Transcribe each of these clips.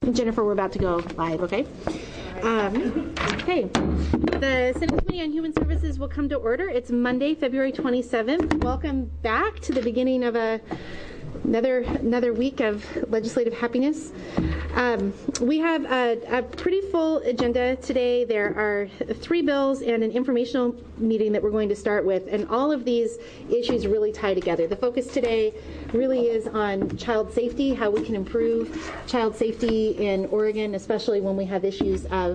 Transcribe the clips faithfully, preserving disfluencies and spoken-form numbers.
Jennifer, we're about to go live, okay? Um, okay. The Senate Committee on Human Services will come to order. It's Monday, February twenty-seventh. Welcome back to the beginning of a Another another week of legislative happiness. Um, we have a, a pretty full agenda today. There are three bills and an informational meeting that we're going to start with, and all of these issues really tie together. The focus today really is on child safety, how we can improve child safety in Oregon, especially when we have issues of...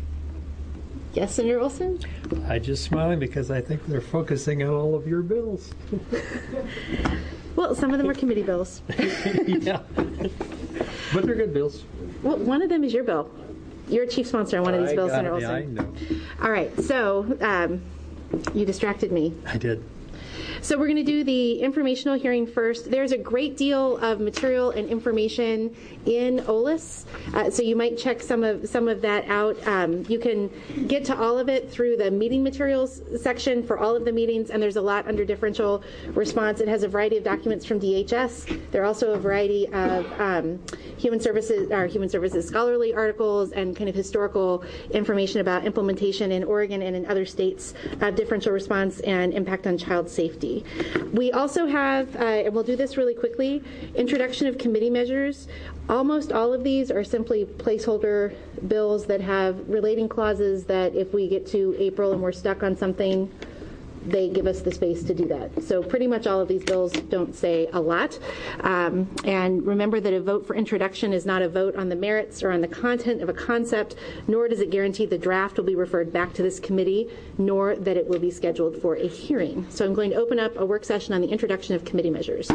Yes, Senator Olson? I'm just smiling because I think they're focusing on all of your bills. Well, some of them are committee bills. Yeah. But they're good bills. Well, one of them is your bill. You're a chief sponsor on one of these I bills, got Senator it. Olson. Yeah, I know. All right, so um, you distracted me. I did. So we're going to do the informational hearing first. There's a great deal of material and information in O L I S, uh, so you might check some of some of that out. Um, you can get to all of it through the meeting materials section for all of the meetings, and there's a lot under differential response. It has a variety of documents from D H S. There are also a variety of um, human services, or human services scholarly articles and kind of historical information about implementation in Oregon and in other states of differential response and impact on child safety. We also have, uh, and we'll do this really quickly, introduction of committee measures. Almost all of these are simply placeholder bills that have relating clauses that if we get to April and we're stuck on something, they give us the space to do that. So pretty much all of these bills don't say a lot. Um, and remember that a vote for introduction is not a vote on the merits or on the content of a concept, nor does it guarantee the draft will be referred back to this committee, nor that it will be scheduled for a hearing. So I'm going to open up a work session on the introduction of committee measures.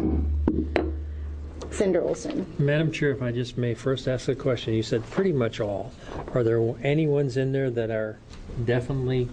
Senator Olson. Madam Chair, if I just may first ask a question. You said pretty much all. Are there any ones in there that are definitely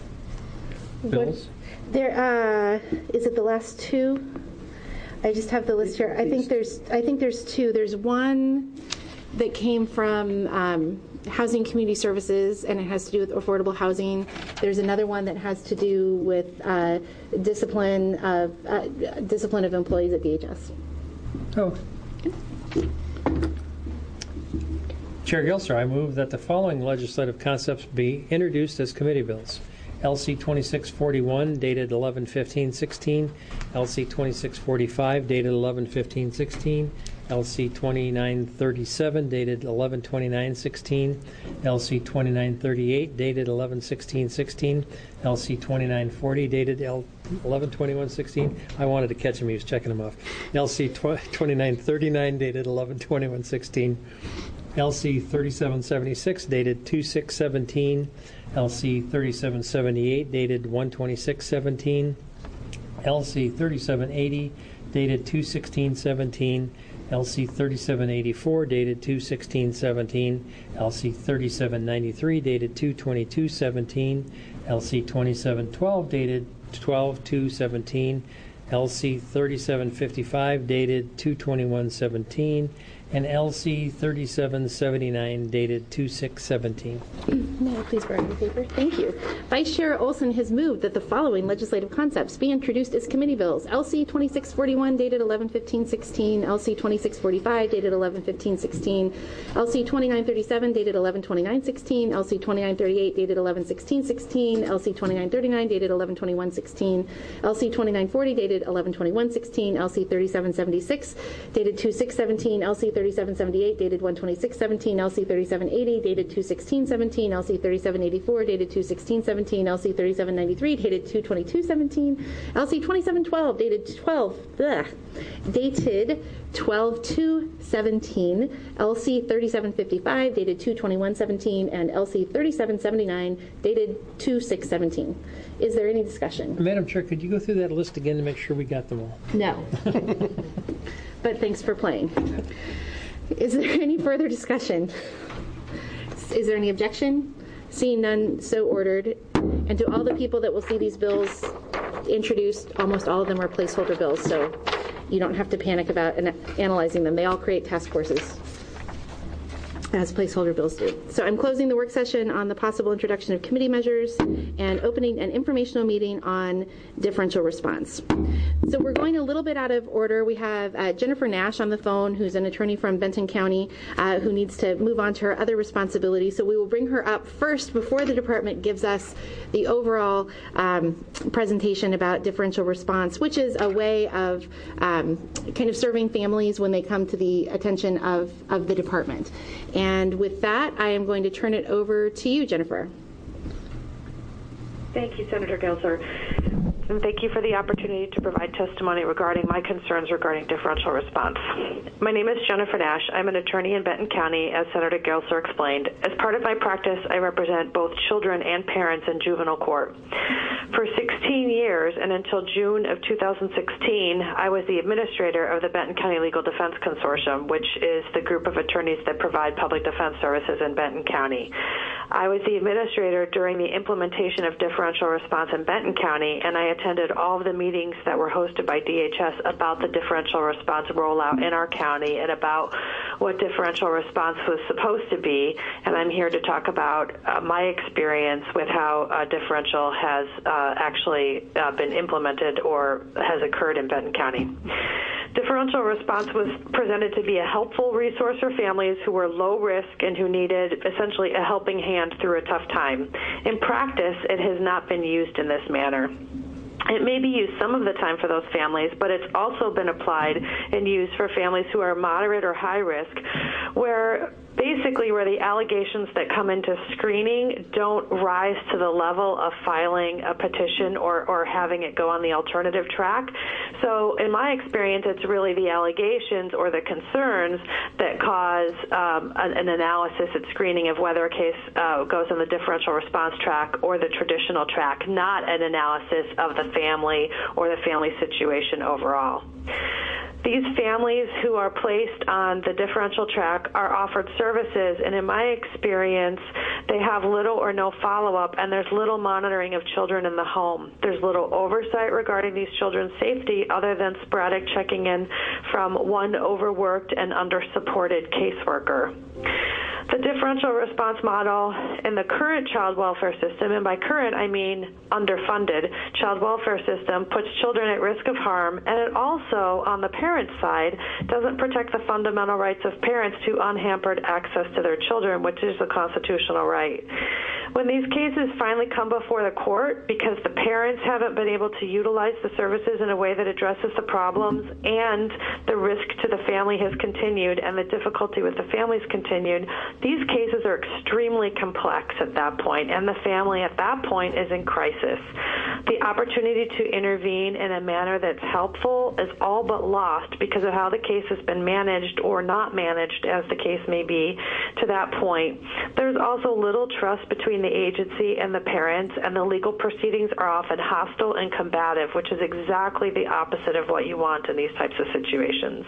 bills? What? There, uh, is it the last two? I just have the list here. I think there's, I think there's two. There's one that came from um, Housing Community Services, and it has to do with affordable housing. There's another one that has to do with uh, discipline of uh, discipline of employees at D H S. Oh. Chair Gilster, I move that the following legislative concepts be introduced as committee bills. L C twenty-six forty-one, dated eleven fifteen sixteen, L C twenty-six forty-five, dated eleven fifteen sixteen, L C twenty-nine thirty-seven, dated eleven twenty-nine sixteen, L C twenty-nine thirty-eight, dated eleven sixteen sixteen, L C twenty-nine forty, dated eleven twenty-one sixteen. I wanted to catch him, he was checking them off. L C twenty-nine thirty-nine, dated eleven twenty-one sixteen, L C thirty-seven seventy-six, dated two six seventeen, L C thirty-seven seventy-eight, dated one twenty-six seventeen, L C thirty-seven eighty, dated two sixteen seventeen, L C thirty-seven eighty-four, dated two sixteen seventeen, L C thirty-seven ninety-three, dated two twenty-two seventeen, L C twenty-seven twelve, dated twelve two seventeen, L C thirty-seven fifty-five, dated two twenty-one seventeen, and L C thirty-seven seventy-nine, dated two six seventeen. May I please borrow your paper? Thank you. Vice Chair Olson has moved that the following legislative concepts be introduced as committee bills. L C twenty-six forty-one, dated eleven fifteen sixteen, L C twenty-six forty-five, dated eleven fifteen sixteen, L C twenty-nine thirty-seven, dated eleven twenty-nine sixteen, L C twenty-nine thirty-eight, dated eleven sixteen sixteen, L C twenty-nine thirty-nine, dated eleven twenty-one sixteen, L C twenty-nine forty, dated eleven twenty-one sixteen, L C thirty-seven seventy-six, dated two six seventeen, L C thirty-seven seventy-eight, dated one twenty-six seventeen, L C thirty-seven eighty, dated two sixteen seventeen, L C thirty-seven eighty-four, dated two sixteen seventeen, L C thirty-seven ninety-three, dated two twenty-two seventeen, L C twenty-seven twelve, dated twelve, bleh, dated twelve two seventeen, L C thirty-seven fifty-five, dated two twenty-one seventeen, and L C thirty-seven seventy-nine, dated two six seventeen. Is there any discussion? Madam Chair, could you go through that list again to make sure we got them all? No. But thanks for playing. Is there any further discussion? Is there any objection? Seeing none, so ordered. And to all the people that will see these bills introduced, almost all of them are placeholder bills, so you don't have to panic about an- analyzing them. They all create task forces. as placeholder bills do. So I'm closing the work session on the possible introduction of committee measures and opening an informational meeting on differential response. So we're going a little bit out of order. We have uh, Jennifer Nash on the phone, who's an attorney from Benton County, uh, who needs to move on to her other responsibilities. So we will bring her up first before the department gives us the overall um, presentation about differential response, which is a way of um, kind of serving families when they come to the attention of, of the department. And with that, I am going to turn it over to you, Jennifer. Thank you, Senator Gelser. And thank you for the opportunity to provide testimony regarding my concerns regarding differential response. My name is Jennifer Nash. I'm an attorney in Benton County, as Senator Gelser explained. As part of my practice, I represent both children and parents in juvenile court. For sixteen years, and until June of two thousand sixteen, I was the administrator of the Benton County Legal Defense Consortium, which is the group of attorneys that provide public defense services in Benton County. I was the administrator during the implementation of differential response in Benton County, and I attended all of the meetings that were hosted by D H S about the differential response rollout in our county and about what differential response was supposed to be. And I'm here to talk about uh, my experience with how uh, differential has uh, actually uh, been implemented or has occurred in Benton County. Differential response was presented to be a helpful resource for families who were low risk and who needed essentially a helping hand through a tough time. In practice, it has not been used in this manner. It may be used some of the time for those families, but it's also been applied and used for families who are moderate or high risk, where basically where the allegations that come into screening don't rise to the level of filing a petition or, or having it go on the alternative track. So in my experience, it's really the allegations or the concerns that cause um, an, an analysis at screening of whether a case uh, goes on the differential response track or the traditional track, not an analysis of the family or the family situation overall. These families who are placed on the differential track are offered services, and in my experience, they have little or no follow-up, and there's little monitoring of children in the home. There's little oversight regarding these children's safety other than sporadic checking in from one overworked and under-supported caseworker. The differential response model in the current child welfare system, and by current I mean underfunded child welfare system, puts children at risk of harm, and it also, on the parent side, doesn't protect the fundamental rights of parents to unhampered access to their children, which is a constitutional right. When these cases finally come before the court because the parents haven't been able to utilize the services in a way that addresses the problems and the risk to the family has continued and the difficulty with the families continued, these cases are extremely complex at that point, and the family at that point is in crisis. The opportunity to intervene in a manner that's helpful is all but lost because of how the case has been managed or not managed, as the case may be, to that point. There's also little trust between the agency and the parents, and the legal proceedings are often hostile and combative, which is exactly the opposite of what you want in these types of situations.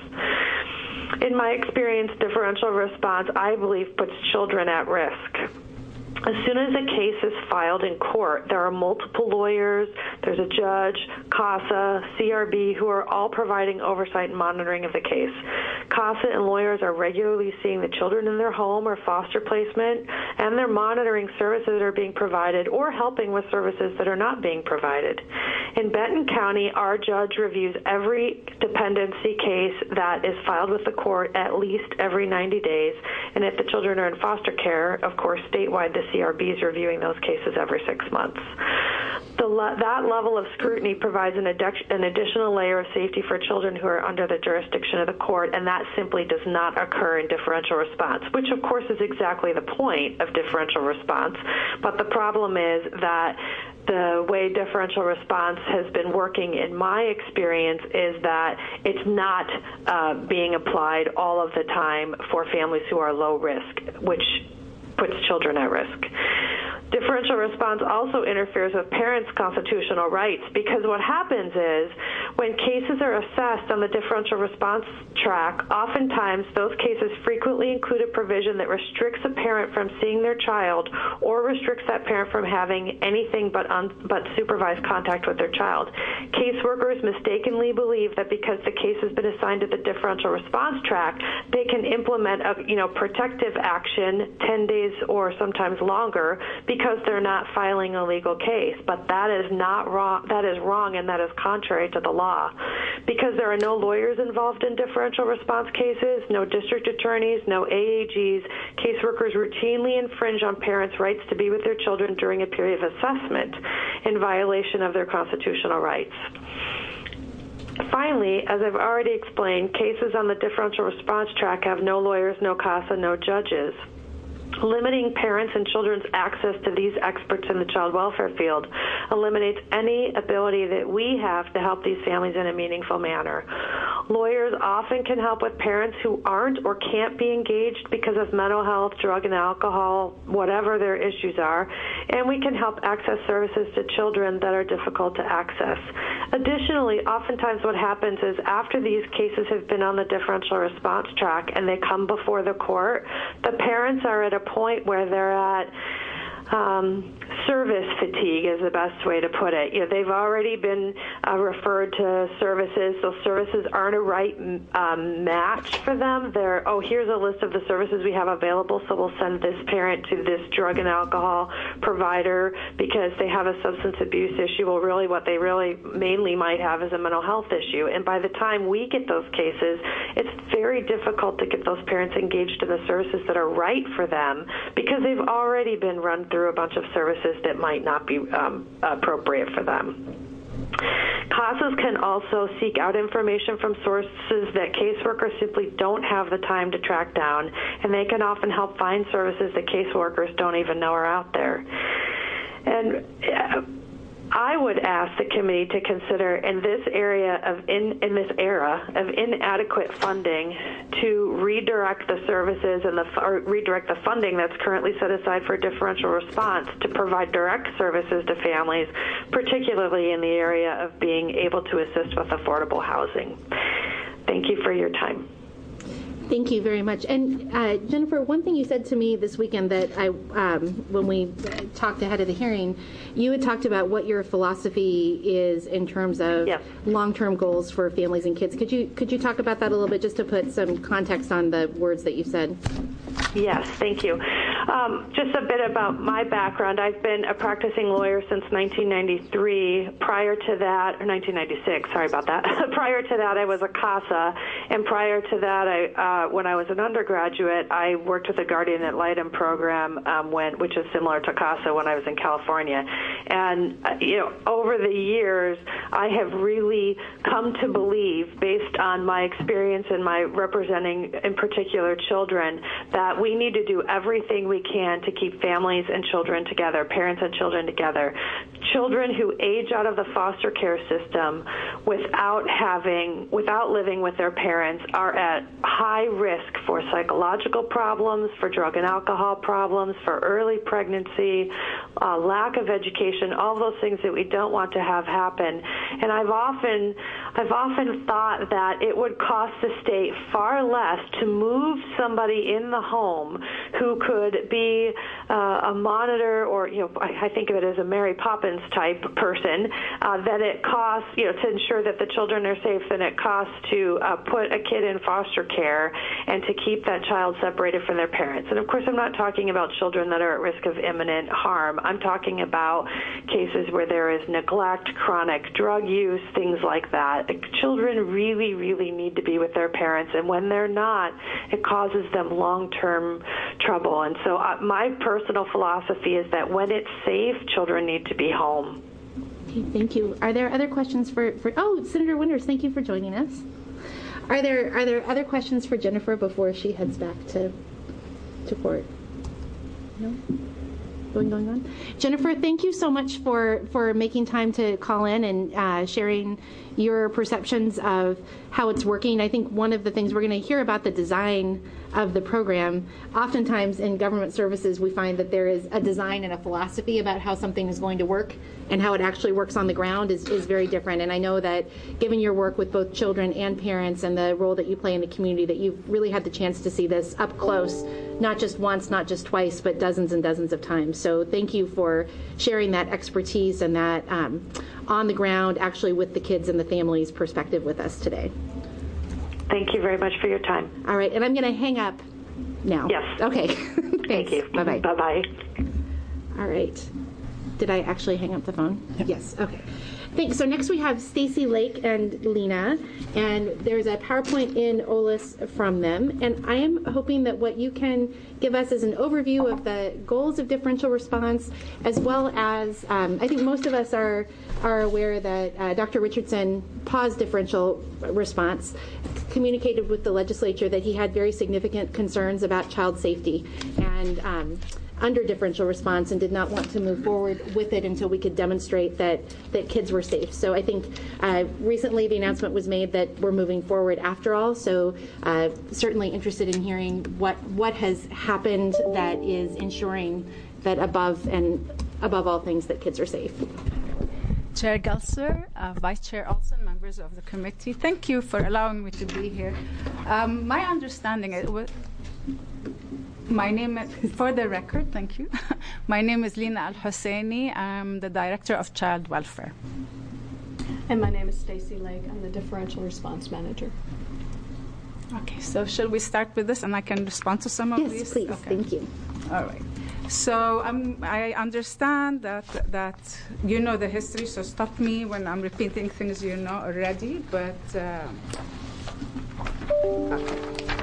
In my experience, differential response, I believe, puts children at risk. As soon as a case is filed in court, there are multiple lawyers, there's a judge, CASA, C R B, who are all providing oversight and monitoring of the case. CASA and lawyers are regularly seeing the children in their home or foster placement, and they're monitoring services that are being provided or helping with services that are not being provided. In Benton County, our judge reviews every dependency case that is filed with the court at least every ninety days, and if the children are in foster care, of course, statewide, the C R B is reviewing those cases every six months. The le- that level of scrutiny provides an, addu- an additional layer of safety for children who are under the jurisdiction of the court, and that simply does not occur in differential response, which of course is exactly the point of differential response. But the problem is that the way differential response has been working, in my experience, is that it's not uh, being applied all of the time for families who are low risk, which puts children at risk. Differential response also interferes with parents' constitutional rights, because what happens is When cases are assessed on the differential response track, oftentimes those cases frequently include a provision that restricts a parent from seeing their child or restricts that parent from having anything but, un, but supervised contact with their child. Caseworkers mistakenly believe that because the case has been assigned to the differential response track, they can implement a you know protective action ten days or sometimes longer because they're not filing a legal case. But that is not wrong. That is wrong, and that is contrary to the law. Because there are no lawyers involved in differential response cases, no district attorneys, no A A Gs, caseworkers routinely infringe on parents' rights to be with their children during a period of assessment in violation of their constitutional rights. Finally, as I've already explained, cases on the differential response track have no lawyers, no CASA, no judges. Limiting parents and children's access to these experts in the child welfare field eliminates any ability that we have to help these families in a meaningful manner. Lawyers often can help with parents who aren't or can't be engaged because of mental health, drug and alcohol, whatever their issues are, and we can help access services to children that are difficult to access. Additionally, oftentimes what happens is after these cases have been on the differential response track and they come before the court, the parents are at a point where they're at um, service fatigue is the best way to put it. You know, they've already been uh, referred to services. Those services aren't a right um, match for them. They're, oh, here's a list of the services we have available, so we'll send this parent to this drug and alcohol provider because they have a substance abuse issue. Well, really what they really mainly might have is a mental health issue. And by the time we get those cases, it's very difficult to get those parents engaged in the services that are right for them because they've already been run through a bunch of services that might not be um, appropriate for them. CASAs can also seek out information from sources that caseworkers simply don't have the time to track down, and they can often help find services that caseworkers don't even know are out there. And uh, I would ask the committee to consider in this area of in, in this era of inadequate funding to redirect the services and the or redirect the funding that's currently set aside for differential response to provide direct services to families, particularly in the area of being able to assist with affordable housing. Thank you for your time. Thank you very much. And uh, Jennifer, one thing you said to me this weekend that I, um, when we talked ahead of the hearing, you had talked about what your philosophy is in terms of yes. long-term goals for families and kids. Could you could you talk about that a little bit, just to put some context on the words that you said? Yes, thank you. Um, just a bit about my background. I've been a practicing lawyer since nineteen ninety-three. Prior to that, or nineteen ninety-six, sorry about that. Prior to that, I was a CASA, and prior to that, I, uh, when I was an undergraduate, I worked with the Guardian Ad Litem program, um, when, which is similar to CASA when I was in California. And uh, you know, over the years, I have really come to believe, based on my experience and my representing, in particular, children, that we need to do everything we can to keep families and children together, parents and children together. Children who age out of the foster care system without having, without living with their parents are at high risk for psychological problems, for drug and alcohol problems, for early pregnancy, uh, lack of education, all those things that we don't want to have happen. And I've often, I've often thought that it would cost the state far less to move somebody in the home who could be uh, a monitor, or, you know, I, I think of it as a Mary Poppins type person, uh, that it costs, you know, to ensure that the children are safe, than it costs to uh, put a kid in foster care and to keep that child separated from their parents. And of course, I'm not talking about children that are at risk of imminent harm. I'm talking about cases where there is neglect, chronic drug use, things like that. The children really, really need to be with their parents, and when they're not, it causes them long-term trouble. And so uh, my personal philosophy is that when it's safe, children need to be home. Okay, thank you. Are there other questions for, for oh, Senator Winters, thank you for joining us. Are there are there other questions for Jennifer before she heads back to to court? No? Going, going on. Jennifer, thank you so much for, for making time to call in and uh, sharing your perceptions of how it's working. I think one of the things we're going to hear about the design of the program. Oftentimes in government services, we find that there is a design and a philosophy about how something is going to work, and how it actually works on the ground is, is very different. And I know that given your work with both children and parents and the role that you play in the community, that you've really had the chance to see this up close, not just once, not just twice, but dozens and dozens of times. So thank you for sharing that expertise and that um, on the ground, actually with the kids and the families perspective with us today. Thank you very much for your time. All right, and I'm going to hang up now. Yes. Okay. Thank you. Bye-bye. Bye-bye. All right. Did I actually hang up the phone? Yep. Yes. Okay. Thanks. So next we have Stacy Lake and Lena, and there's a PowerPoint in OLIS from them. And I am hoping that what you can give us is an overview of the goals of differential response, as well as um, I think most of us are are aware that uh, Doctor Richardson paused differential response, communicated with the legislature that he had very significant concerns about child safety and um, under differential response, and did not want to move forward with it until we could demonstrate that that kids were safe. So I think uh, recently the announcement was made that we're moving forward after all. So uh, certainly interested in hearing what what has happened that is ensuring that above and above all things that kids are safe. Chair Gelser, uh, Vice Chair Olson, members of the committee, thank you for allowing me to be here. Um, my understanding it was. My name, is, for the record, thank you. My name is Lina Al-Husseini. I'm the Director of Child Welfare. And my name is Stacy Lake. I'm the Differential Response Manager. Okay, so shall we start with this, and I can respond to some of yes, these? Yes, please. Okay. Thank you. All right. So um, I understand that that you know the history, so stop me when I'm repeating things you know already. But uh, okay.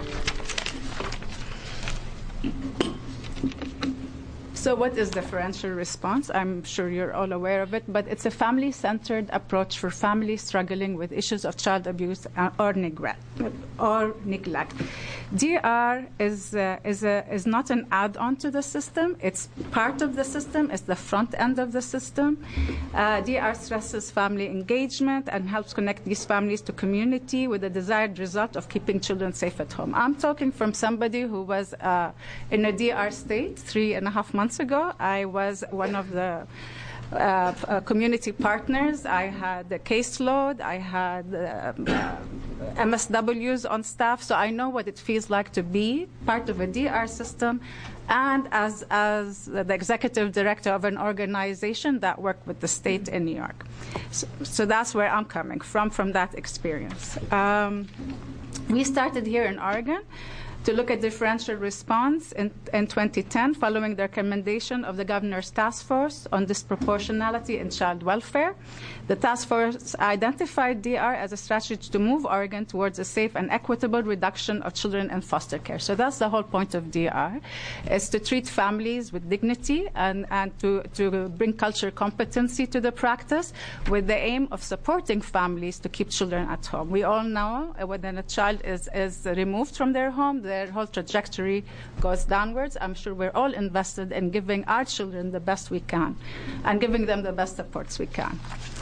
So what is differential response? I'm sure you're all aware of it, but it's a family-centered approach for families struggling with issues of child abuse or neglect. Or neglect. D R is uh, is a, is not an add-on to the system. It's part of the system. It's the front end of the system. Uh, D R stresses family engagement and helps connect these families to community with the desired result of keeping children safe at home. I'm talking from somebody who was uh, in a D R state three and a half months ago. I was one of the Uh, uh, community partners. I had a caseload. I had uh, uh, M S Ws on staff, so I know what it feels like to be part of a D R system, and as as the executive director of an organization that worked with the state in New York. So, so that's where I'm coming from, from that experience. Um, we started here in Oregon to look at differential response in, in twenty ten, following the recommendation of the Governor's Task Force on Disproportionality in Child Welfare. The task force identified D R as a strategy to move Oregon towards a safe and equitable reduction of children in foster care. So that's the whole point of D R, is to treat families with dignity and, and to, to bring culture competency to the practice with the aim of supporting families to keep children at home. We all know uh, when a child is, is removed from their home, their whole trajectory goes downwards. I'm sure we're all invested in giving our children the best we can and giving them the best supports we can.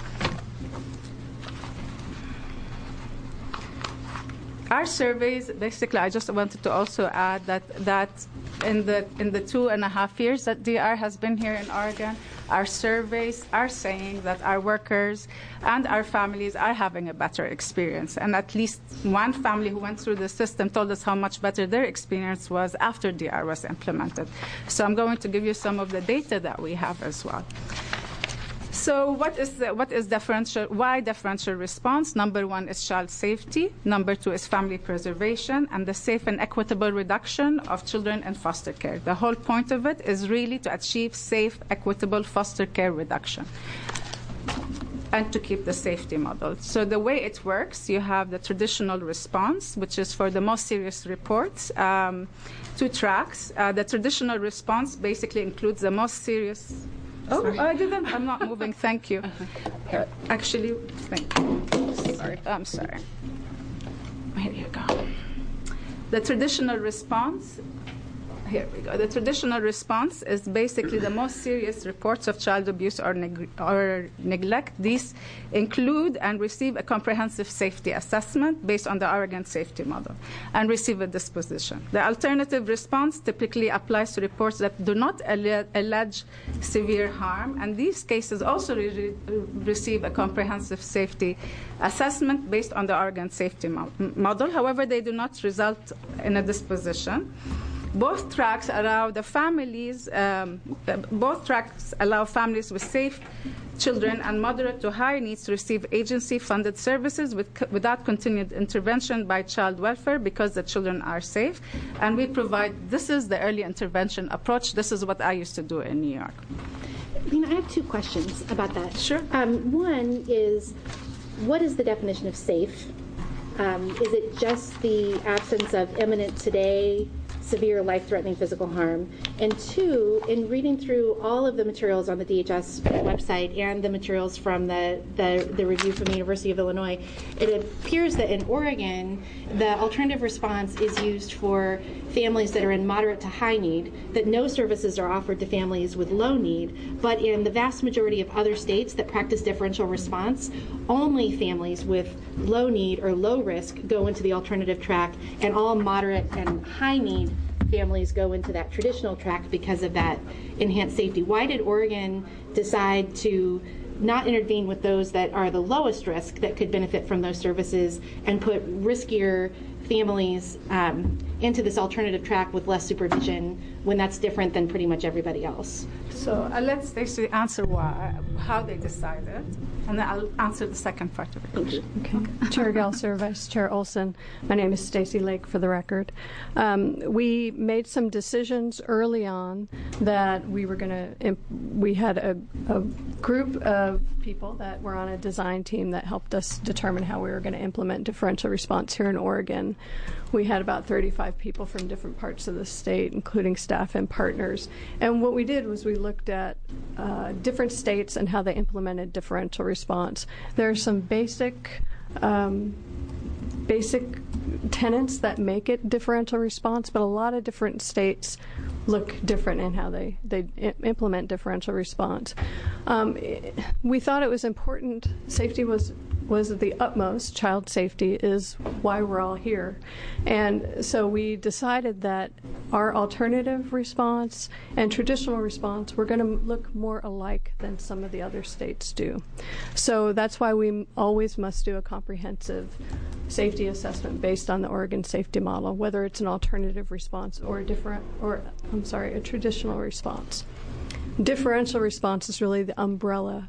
Our surveys, basically, I just wanted to also add that that in the in the two and a half years that D R has been here in Oregon, our surveys are saying that our workers and our families are having a better experience. And at least one family who went through the system told us how much better their experience was after D R was implemented. So I'm going to give you some of the data that we have as well. So what is the, what is differential? Why differential response? Number one is child safety. Number two is family preservation and the safe and equitable reduction of children in foster care. The whole point of it is really to achieve safe, equitable foster care reduction and to keep the safety model. So the way it works, you have the traditional response, which is for the most serious reports, um, two tracks. Uh, the traditional response basically includes the most serious. Oh, sorry. I didn't. I'm not moving. Thank you. Uh, actually, thank you. Sorry. I'm sorry. Here you go. The traditional response Here we go. The traditional response is basically the most serious reports of child abuse or, neg- or neglect. These include and receive a comprehensive safety assessment based on the Oregon safety model and receive a disposition. The alternative response typically applies to reports that do not alle- allege severe harm, and these cases also re- receive a comprehensive safety assessment based on the Oregon safety mo- model. However, they do not result in a disposition. Both tracks allow the families. Um, both tracks allow families with safe children and moderate to high needs to receive agency-funded services with, without continued intervention by child welfare because the children are safe. And we provide. This is the early intervention approach. This is what I used to do in New York. You know, I have two questions about that. Sure. Um, one is, what is the definition of safe? Um, is it just the absence of imminent today, severe life-threatening physical harm? And two, in reading through all of the materials on the D H S website and the materials from the, the, the review from the University of Illinois, it appears that in Oregon, the alternative response is used for families that are in moderate to high need, that no services are offered to families with low need, but in the vast majority of other states that practice differential response, only families with low need or low risk go into the alternative track, and all moderate and high need families go into that traditional track because of that enhanced safety. Why did Oregon decide to not intervene with those that are the lowest risk that could benefit from those services and put riskier families um, into this alternative track with less supervision when that's different than pretty much everybody else? So I'll let Stacey answer why, how they decided, and then I'll answer the second part of it. Thank you. Okay. Chair Gelser, Vice Chair Olson. My name is Stacey Lake, for the record. Um, we made some decisions early on that we were going to, imp- we had a, a group of people that were on a design team that helped us determine how we were going to implement differential response here in Oregon. We had about thirty-five people from different parts of the state, including staff and partners. And what we did was we looked at uh, different states and how they implemented differential response. There are some basic um, basic tenets that make it differential response, but a lot of different states look different in how they, they I- implement differential response. Um, it, we thought it was important. Safety was was the utmost. Child safety is why we're all here. And so we decided that our alternative response and traditional response were going to look more alike than some of the other states do. So that's why we always must do a comprehensive safety assessment based on the Oregon safety model, whether it's an alternative response or a different, or I'm sorry, a traditional response. Differential response is really the umbrella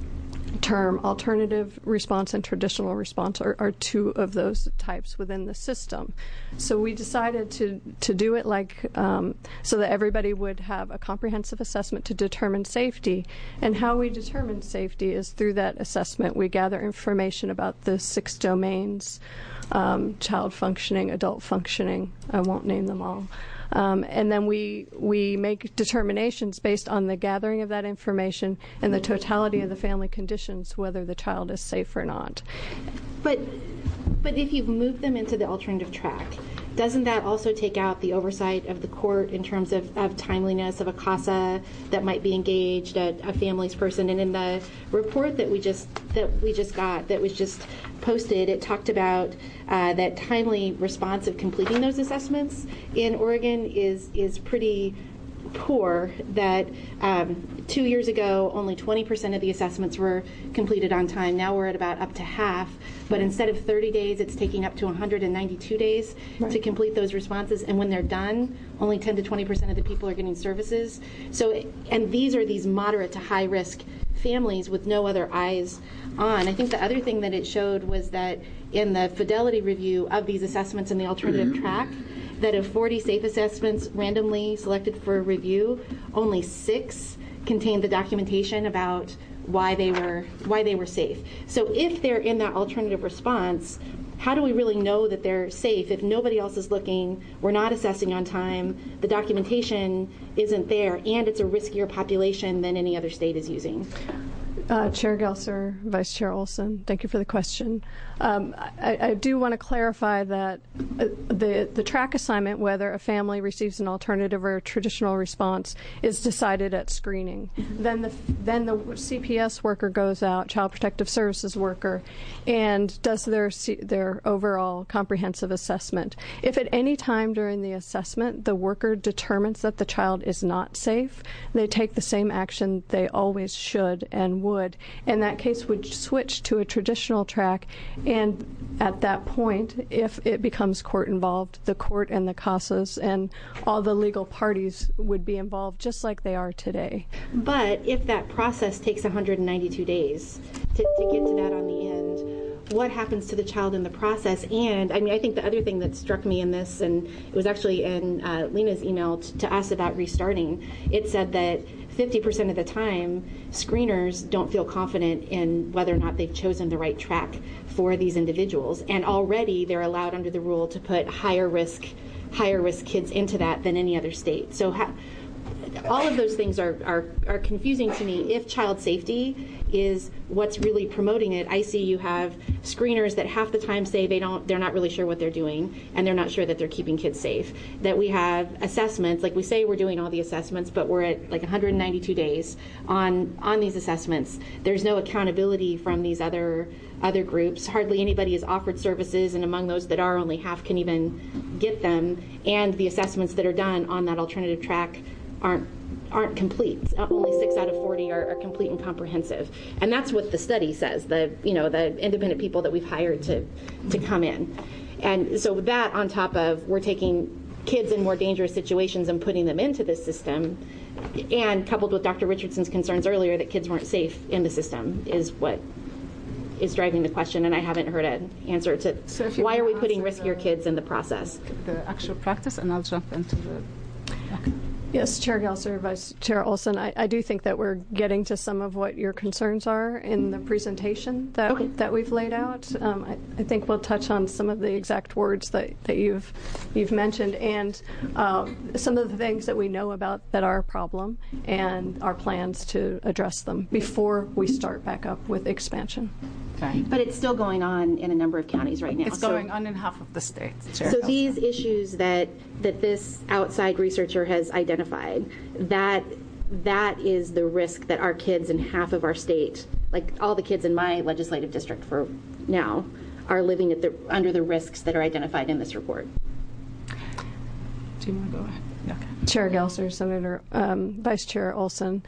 term. Alternative response and traditional response are, are two of those types within the system. So we decided to, to do it like um, so that everybody would have a comprehensive assessment to determine safety. And how we determine safety is through that assessment. We gather information about the six domains, um, child functioning, adult functioning. I won't name them all. Um, and then we we make determinations based on the gathering of that information and the totality of the family conditions, whether the child is safe or not. But but if you've moved them into the alternative track, doesn't that also take out the oversight of the court in terms of, of timeliness of a CASA that might be engaged, a, a family's person? And in the report that we just that we just got, that was just posted, it talked about uh, that timely response of completing those assessments in Oregon is is pretty poor. That um, two years ago, only twenty percent of the assessments were completed on time. Now we're at about up to half. But instead of thirty days, it's taking up to one hundred ninety-two days right. to complete those responses. And when they're done, only ten to twenty percent of the people are getting services. So, and these are these moderate to high risk families with no other eyes on. I think the other thing that it showed was that in the fidelity review of these assessments in the alternative track, that of forty safe assessments randomly selected for review, only six contained the documentation about why they were why they were safe. So if they're in that alternative response, how do we really know that they're safe if nobody else is looking, we're not assessing on time, the documentation isn't there, and it's a riskier population than any other state is using? Uh, Chair Gelser, Vice Chair Olson, thank you for the question. Um, I, I do want to clarify that uh, the the track assignment, whether a family receives an alternative or a traditional response, is decided at screening. Then the then the C P S worker goes out, Child Protective Services worker, and does their their overall comprehensive assessment. If at any time during the assessment the worker determines that the child is not safe, they take the same action they always should and would. In that case, would switch to a traditional track, and at that point, if it becomes court involved, the court and the CASAs and all the legal parties would be involved just like they are today. But if that process takes one hundred ninety-two days to, to get to that on the end, what happens to the child in the process? And I mean, I think the other thing that struck me in this, and it was actually in uh, Lena's email t- to us about restarting, it said that fifty percent of the time, screeners don't feel confident in whether or not they've chosen the right track for these individuals. And already they're allowed under the rule to put higher risk, higher risk kids into that than any other state. So ha- all of those things are, are, are confusing to me. If child safety is what's really promoting it, I see you have screeners that half the time say they don't, they're not really sure what they're doing, and they're not sure that they're keeping kids safe. That we have assessments, like we say we're doing all the assessments, but we're at like one hundred ninety-two days on on these assessments. There's no accountability from these other other groups. Hardly anybody is offered services, and among those that are, only half can even get them. And the assessments that are done on that alternative track aren't aren't complete. Only six out of forty are, are complete and comprehensive, and that's what the study says. The you know the independent people that we've hired to to come in, and so that on top of we're taking kids in more dangerous situations and putting them into this system, and coupled with Doctor Richardson's concerns earlier that kids weren't safe in the system is what is driving the question, and I haven't heard an answer to so why are we putting riskier the, kids in the process. The actual practice, and I'll jump into the. Okay. Yes, Chair Gelser, Vice Chair Olson, I, I do think that we're getting to some of what your concerns are in the presentation that okay. that we've laid out. Um, I, I think we'll touch on some of the exact words that, that you've you've mentioned, and um, some of the things that we know about that are a problem, and our plans to address them before we start back up with expansion. Okay. But it's still going on in a number of counties right now. It's so, going on in half of the states. Chair So Gelser. these issues that that this outside researcher has identified, that that is the risk that our kids in half of our state, like all the kids in my legislative district for now, are living at the under the risks that are identified in this report. Do you want to go ahead? Okay. Chair Gelser, Senator, um, Vice Chair Olson.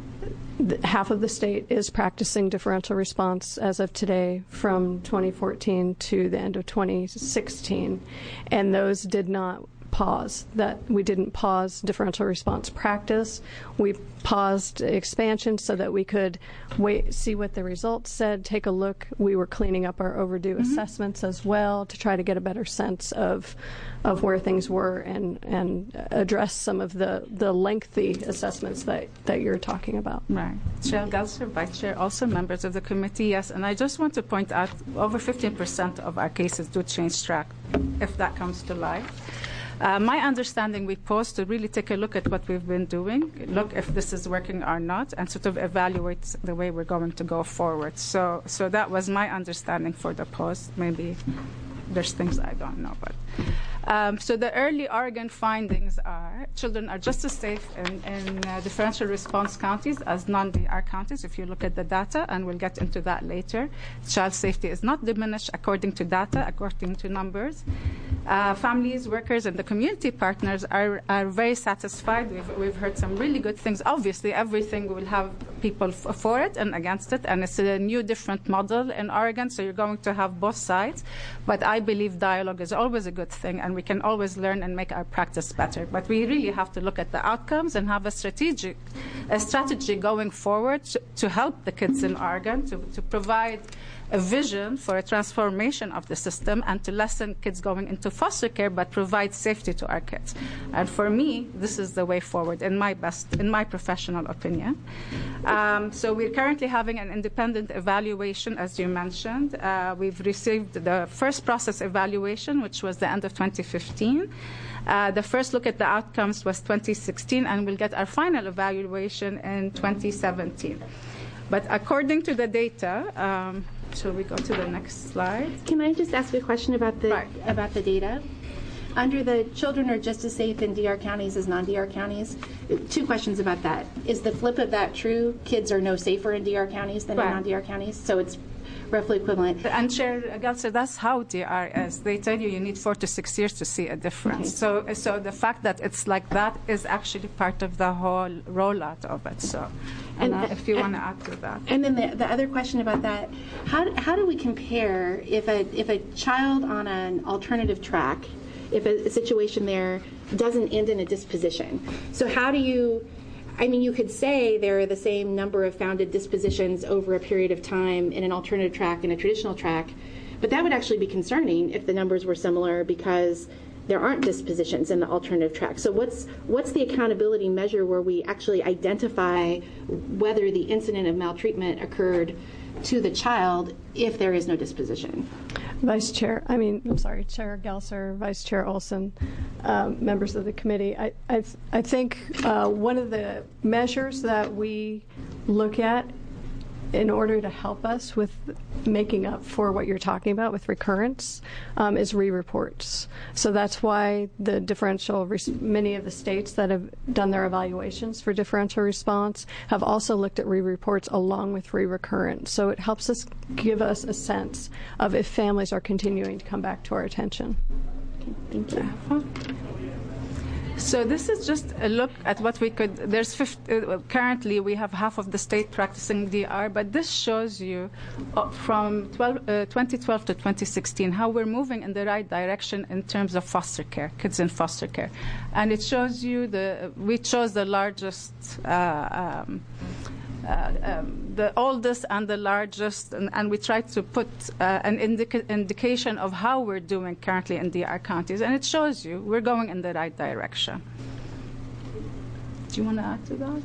The, half of the state is practicing differential response as of today from twenty fourteen to the end of twenty sixteen, and those did not pause. That we didn't pause differential response practice. We paused expansion so that we could wait, see what the results said, take a look. We were cleaning up our overdue mm-hmm. assessments as well to try to get a better sense of of where things were and, and address some of the, the lengthy assessments that, that you're talking about. Right. Chair Gelser, Vice Chair, also members of the committee, yes, and I just want to point out over fifteen percent of our cases do change track, if that comes to life. Uh, my understanding, we paused to really take a look at what we've been doing, look if this is working or not, and sort of evaluate the way we're going to go forward. So, so that was my understanding for the pause. Maybe there's things I don't know, but. Um, so the early Oregon findings are children are just as safe in, in uh, differential response counties as non-D R counties if you look at the data, and we'll get into that later. Child safety is not diminished according to data, according to numbers. Uh, families, workers, and the community partners are, are very satisfied. We've, we've heard some really good things. Obviously, everything will have people f- for it and against it, and it's a new, different model in Oregon, so you're going to have both sides. But I believe dialogue is always a good thing, and we can always learn and make our practice better. But we really have to look at the outcomes and have a strategic, a strategy going forward to, to help the kids in Oregon, to, to provide a vision for a transformation of the system and to lessen kids going into foster care, but provide safety to our kids. And for me, this is the way forward, in my best, in my professional opinion. Um, so we're currently having an independent evaluation, as you mentioned. Uh, we've received the first process evaluation, which was the end of twenty fifteen. Uh, the first look at the outcomes was twenty sixteen, and we'll get our final evaluation in twenty seventeen. But according to the data, um, shall we go to the next slide? Can I just ask a question about the Right. about the data? Under the children are just as safe in D R counties as non-D R counties. Two questions about that. Is the flip of that true? Kids are no safer in D R counties than Right. in non-D R counties, so it's roughly equivalent. And Chair Gelser, that's how D R is. They tell you you need four to six years to see a difference. So, so the fact that it's like that is actually part of the whole rollout of it. So, and, And- uh, if you want to add to that. And then the, the other question about that, how, how do we compare if a, if a child on an alternative track, if a, a situation there doesn't end in a disposition? So how do you, I mean, you could say there are the same number of founded dispositions over a period of time in an alternative track and a traditional track, but that would actually be concerning if the numbers were similar because there aren't dispositions in the alternative track. So what's what's the accountability measure where we actually identify whether the incident of maltreatment occurred to the child if there is no disposition? Vice Chair, I mean, I'm sorry, Chair Gelser, Vice Chair Olson, um, members of the committee. I, I, I think uh, one of the measures that we look at in order to help us with making up for what you're talking about with recurrence um, is re-reports. So that's why the differential, res- many of the states that have done their evaluations for differential response have also looked at re-reports along with re-recurrence. So it helps us give us a sense of if families are continuing to come back to our attention. Thank you. So this is just a look at what we could, there's fifty, uh, currently we have half of the state practicing D R, but this shows you uh, from twelve, uh, twenty twelve to twenty sixteen how we're moving in the right direction in terms of foster care, kids in foster care. And it shows you, the we chose the largest, uh, um, uh, um, the oldest and the largest, and, and we tried to put uh, an indica- indication of how we're doing currently in D R counties, and it shows you we're going in the right direction. Do you want to add to that?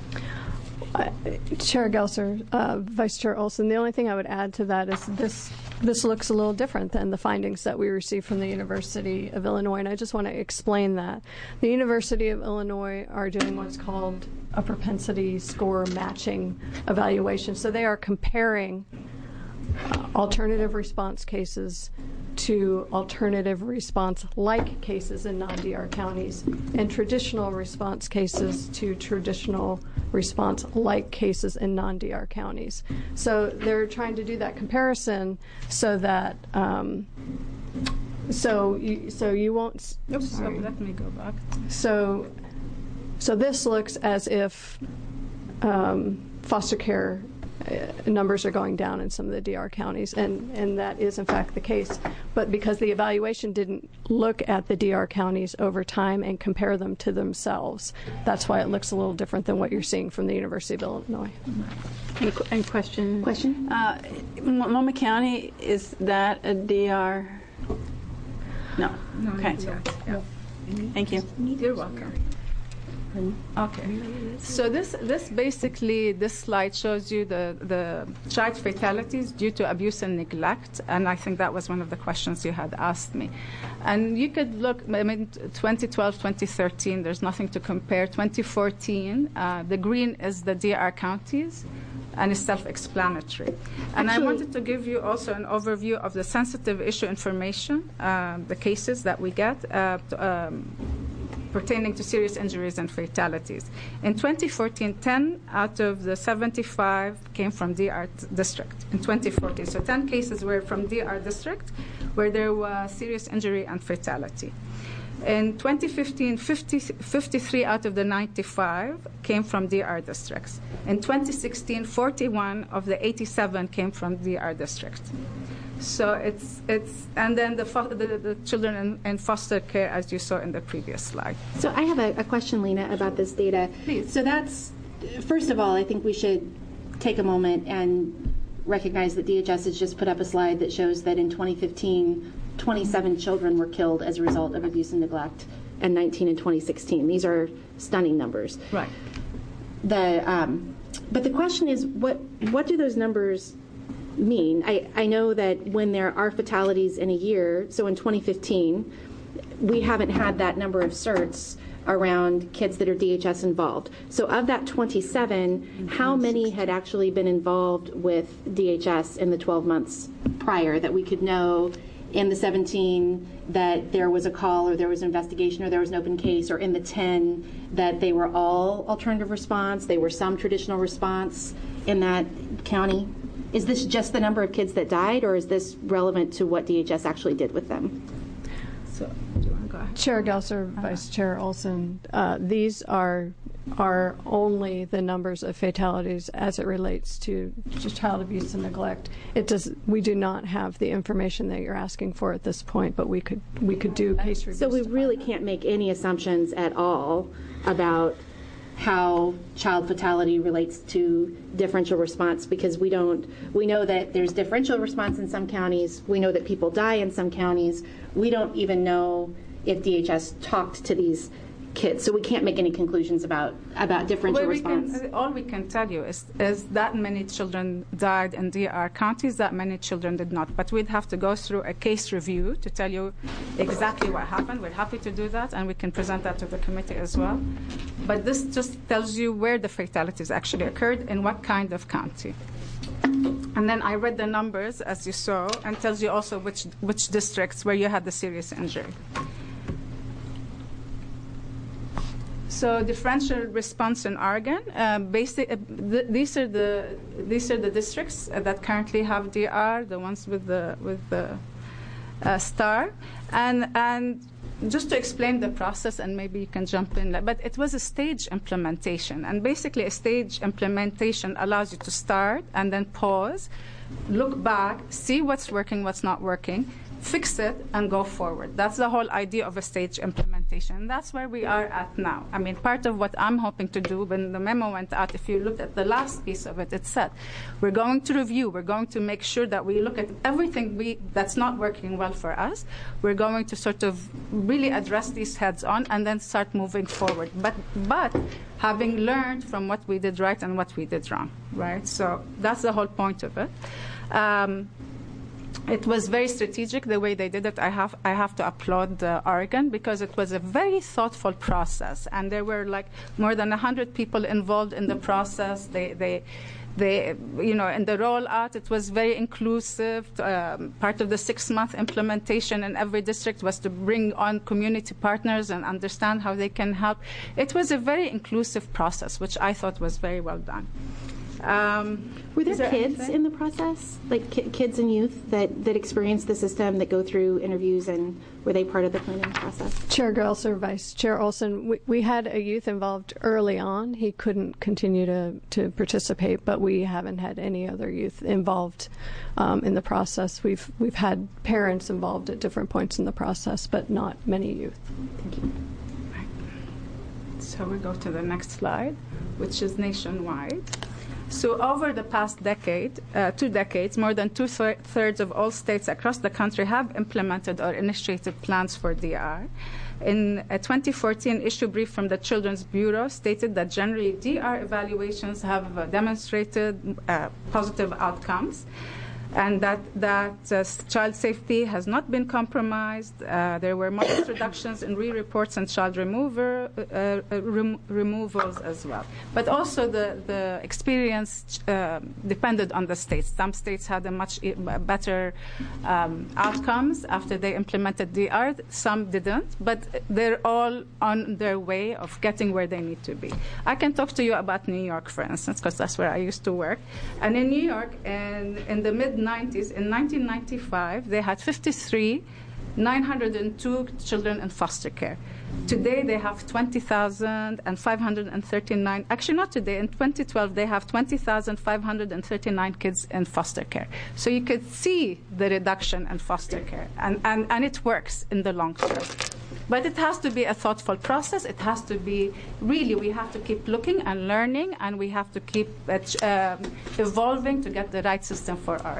Uh, Chair Gelser, uh, Vice Chair Olson, the only thing I would add to that is this this looks a little different than the findings that we received from the University of Illinois, and I just want to explain that. The University of Illinois are doing what's called a propensity score matching evaluation. So they are comparing uh, alternative response cases to alternative response-like cases in non-D R counties and traditional response cases to traditional response-like cases in non-D R counties. So they're trying to do that comparison so that um, so you, so you won't. Oops, so let me go back. So so this looks as if um, foster care Uh, numbers are going down in some of the D R counties, and, and that is in fact the case. But because the evaluation didn't look at the D R counties over time and compare them to themselves, that's why it looks a little different than what you're seeing from the University of Illinois. And, qu- and question. Question? Uh, Multnomah County, is that a D R? No. No, Okay. not yet. Yeah. Thank you. You're welcome. Okay. So this this basically this slide shows you the the child fatalities due to abuse and neglect, and I think that was one of the questions you had asked me. And you could look. I mean, twenty twelve, twenty thirteen. There's nothing to compare. twenty fourteen. Uh, the green is the D R counties, and it's self-explanatory. And Actually, I wanted to give you also an overview of the sensitive issue information, uh, the cases that we get. Uh, to, um, pertaining to serious injuries and fatalities. In twenty fourteen, ten out of the seventy-five came from D R district in twenty fourteen. So ten cases were from D R district where there was serious injury and fatality. In twenty fifteen, fifty, fifty-three out of the ninety-five came from D R districts. In twenty sixteen, forty-one of the eighty-seven came from D R district. So it's it's and then the fo- the, the children in, in foster care, as you saw in the previous slide. So I have a, a question, Lena, about this data. Please. So that's, first of all, I think we should take a moment and recognize that D H S has just put up a slide that shows that in twenty fifteen, twenty-seven children were killed as a result of abuse and neglect, and nineteen in twenty sixteen. These are stunning numbers. Right. The um, but the question is, what what do those numbers mean? I, I know that when there are fatalities in a year, so in twenty fifteen, we haven't had that number of certs around kids that are D H S involved. So of that twenty-seven, how many had actually been involved with D H S in the twelve months prior, that we could know in the seventeen that there was a call or there was an investigation or there was an open case, or in the ten that they were all alternative response, they were some traditional response in that county? Is this just the number of kids that died, or is this relevant to what D H S actually did with them? So, do you want to go ahead? Chair Gelser, uh-huh. Vice Chair Olson, uh, these are are only the numbers of fatalities as it relates to, to child abuse and neglect. It does. We do not have the information that you're asking for at this point, but we could we could do case reviews. So we really can't make any assumptions at all about how child fatality relates to differential response, because we don't, we know that there's differential response in some counties, we know that people die in some counties, we don't even know if D H S talked to these kids, so we can't make any conclusions about about differential well, we response. Can, all we can tell you is, is that many children died in D R counties, that many children did not. But we'd have to go through a case review to tell you exactly what happened. We're happy to do that, and we can present that to the committee as well. But this just tells you where the fatalities actually occurred, in what kind of county. And then I read the numbers, as you saw, and tells you also which, which districts where you had the serious injury. So differential response in Oregon. Um, basic, uh, th these are the these are the districts uh, that currently have D R, the ones with the with the uh, star, and and just to explain the process, and maybe you can jump in. But it was a stage implementation, and basically a stage implementation allows you to start and then pause, look back, see what's working, what's not working, fix it, and go forward. That's the whole idea of a stage implementation. And that's where we are at now. I mean, part of what I'm hoping to do, when the memo went out, if you looked at the last piece of it, it said, we're going to review, we're going to make sure that we look at everything we, that's not working well for us. We're going to sort of really address these heads on and then start moving forward. But, but having learned from what we did right and what we did wrong, right? So that's the whole point of it. Um, It was very strategic the way they did it. I have I have to applaud uh, Oregon, because it was a very thoughtful process, and there were like more than a hundred people involved in the process. They they they you know in the rollout, it was very inclusive. Um, part of the six-month implementation in every district was to bring on community partners and understand how they can help. It was a very inclusive process, which I thought was very well done. Um, Were there, there kids anything? in the process, like ki kids and youth that, that experience the system, that go through interviews, and were they part of the planning process? Chair Gelser, Vice Chair Olson, we, we had a youth involved early on. He couldn't continue to, to participate, but we haven't had any other youth involved um, in the process. We've, we've had parents involved at different points in the process, but not many youth. Thank you. So we go to the next slide, which is nationwide. So over the past decade, uh, two decades, more than two-thirds of all states across the country have implemented or initiated plans for D R. In a twenty fourteen issue brief from the Children's Bureau stated that generally D R evaluations have uh, demonstrated uh, positive outcomes, and that, that uh, child safety has not been compromised. Uh, there were modest reductions in re-reports and child remover, uh, uh, rem removals as well. But also the, the experience uh, depended on the states. Some states had a much better um, outcomes after they implemented D R. Some didn't, but they're all on their way of getting where they need to be. I can talk to you about New York, for instance, because that's where I used to work. And in New York, in, in the mid nineties, in nineteen ninety-five, they had fifty-three, nine hundred two children in foster care. Today, they have twenty thousand five hundred thirty-nine. Actually, not today. In twenty twelve, they have twenty thousand five hundred thirty-nine kids in foster care. So you could see the reduction in foster care, and, and, and it works in the long term. But it has to be a thoughtful process. It has to be, really, we have to keep looking and learning, and we have to keep uh, um, evolving to get the right system for Oregon.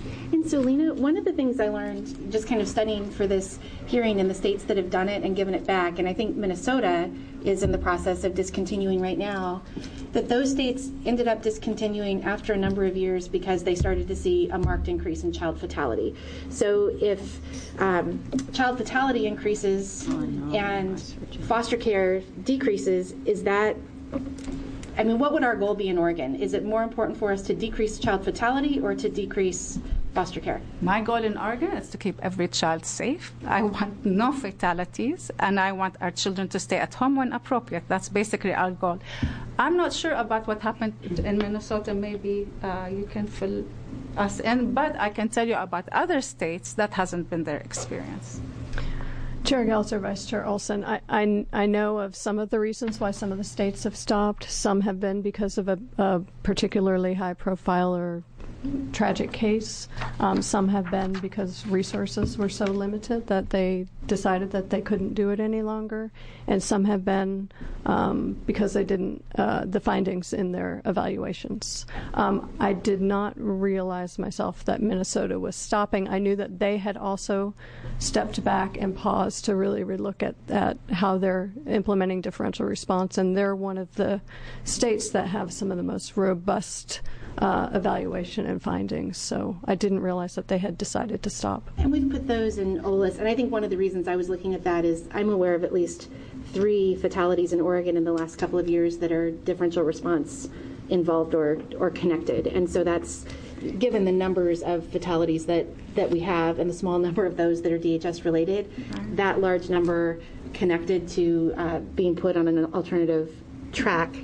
And so, Lena, one of the things I learned just kind of studying for this hearing in the states that have done it and given it back, and I think Minnesota is in the process of discontinuing right now, that those states ended up discontinuing after a number of years because they started to see a marked increase in child fatality. So if um, child fatality increases oh, no. and foster care decreases, is that, I mean, what would our goal be in Oregon? Is it more important for us to decrease child fatality or to decrease foster care? My goal in Oregon is to keep every child safe. I want no fatalities, and I want our children to stay at home when appropriate. That's basically our goal. I'm not sure about what happened in Minnesota. Maybe uh, you can fill us in, but I can tell you about other states that hasn't been their experience. Chair Gelser, Vice Chair Olson, I, I, I know of some of the reasons why some of the states have stopped. Some have been because of a, a particularly high profile or tragic case. Um, some have been because resources were so limited that they decided that they couldn't do it any longer. And some have been um, because they didn't, uh, the findings in their evaluations. Um, I did not realize myself that Minnesota was stopping. I knew that they had also stepped back and paused to really relook at, at how they're implementing differential response. And they're one of the states that have some of the most robust uh, evaluation and findings. So I didn't realize that they had decided to stop. And we've put those in O L I S. And I think one of the reasons I was looking at that is I'm aware of at least three fatalities in Oregon in the last couple of years that are differential response involved or, or connected. And so that's, given the numbers of fatalities that, that we have and the small number of those that are D H S related, mm-hmm. that large number connected to uh, being put on an alternative track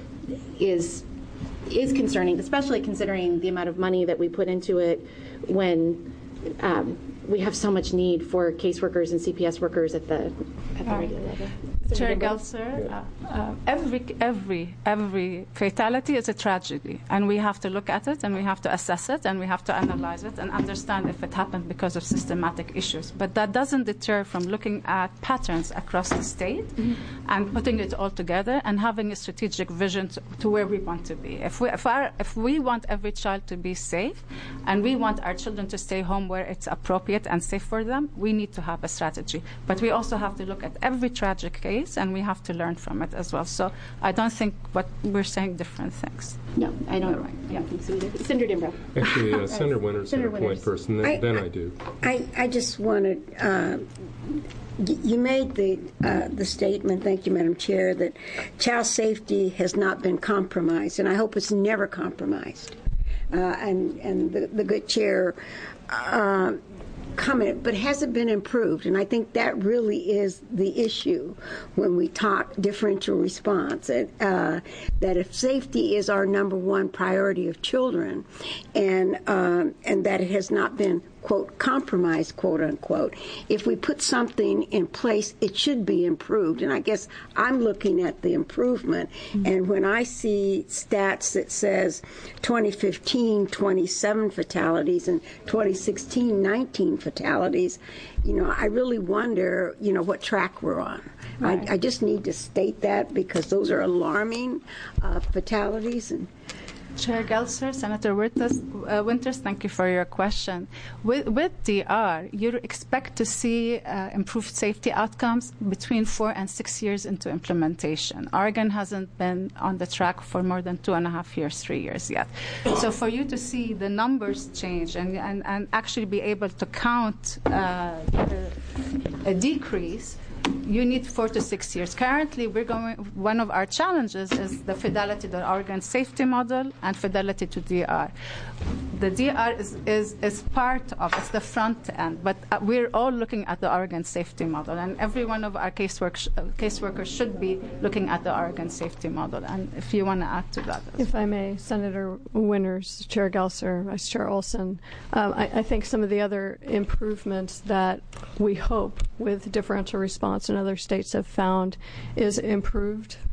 is is concerning, especially considering the amount of money that we put into it when um, we have so much need for caseworkers and C P S workers at the at the uh, regular level. Chair Gelser, uh, uh, every every every fatality is a tragedy, and we have to look at it, and we have to assess it, and we have to analyze it, and understand if it happened because of systematic issues. But that doesn't deter from looking at patterns across the state mm-hmm. and putting it all together and having a strategic vision to, to where we want to be. If we if, our, if we want every child to be safe, and we want our children to stay home where it's appropriate and safe for them, we need to have a strategy. But we also have to look at every tragic case, and we have to learn from it as well. So I don't think what we're saying different things. No, I don't. Right. Yeah, I think so either. Senator Dimbrell. Actually, uh, Senator Winters had a point first, and then I, then I do. I, I just wanted, uh, you made the uh, the statement, thank you, Madam Chair, that child safety has not been compromised, and I hope it's never compromised. Uh, and and the, the good chair uh, comment, but has it been improved? And I think that really is the issue when we talk differential response. And, uh, that if safety is our number one priority of children, and um, and that it has not been, quote, compromised, quote unquote, if we put something in place, it should be improved. And I guess I'm looking at the improvement. Mm-hmm. And when I see stats that says twenty fifteen, twenty-seven fatalities, and twenty sixteen, nineteen fatalities, you know, I really wonder, you know, what track we're on. Right. I, I just need to state that because those are alarming uh, fatalities. And Chair Gelser, Senator Winters, uh, Winters, thank you for your question. With, with D R, you expect to see uh, improved safety outcomes between four and six years into implementation. Oregon hasn't been on the track for more than two and a half years, three years yet. So for you to see the numbers change and, and, and actually be able to count uh, a decrease, you need four to six years. Currently, we're going. One of our challenges is the fidelity to the Oregon safety model and fidelity to D R. The D R is, is, is part of it's the front end, but uh, we're all looking at the Oregon safety model, and every one of our casework sh- uh, caseworkers should be looking at the Oregon safety model. And if you want to add to that, if I may, Senator Winters, Chair Gelser, Vice Chair Olson, um, I, I think some of the other improvements that we hope with differential response and other states have found is improved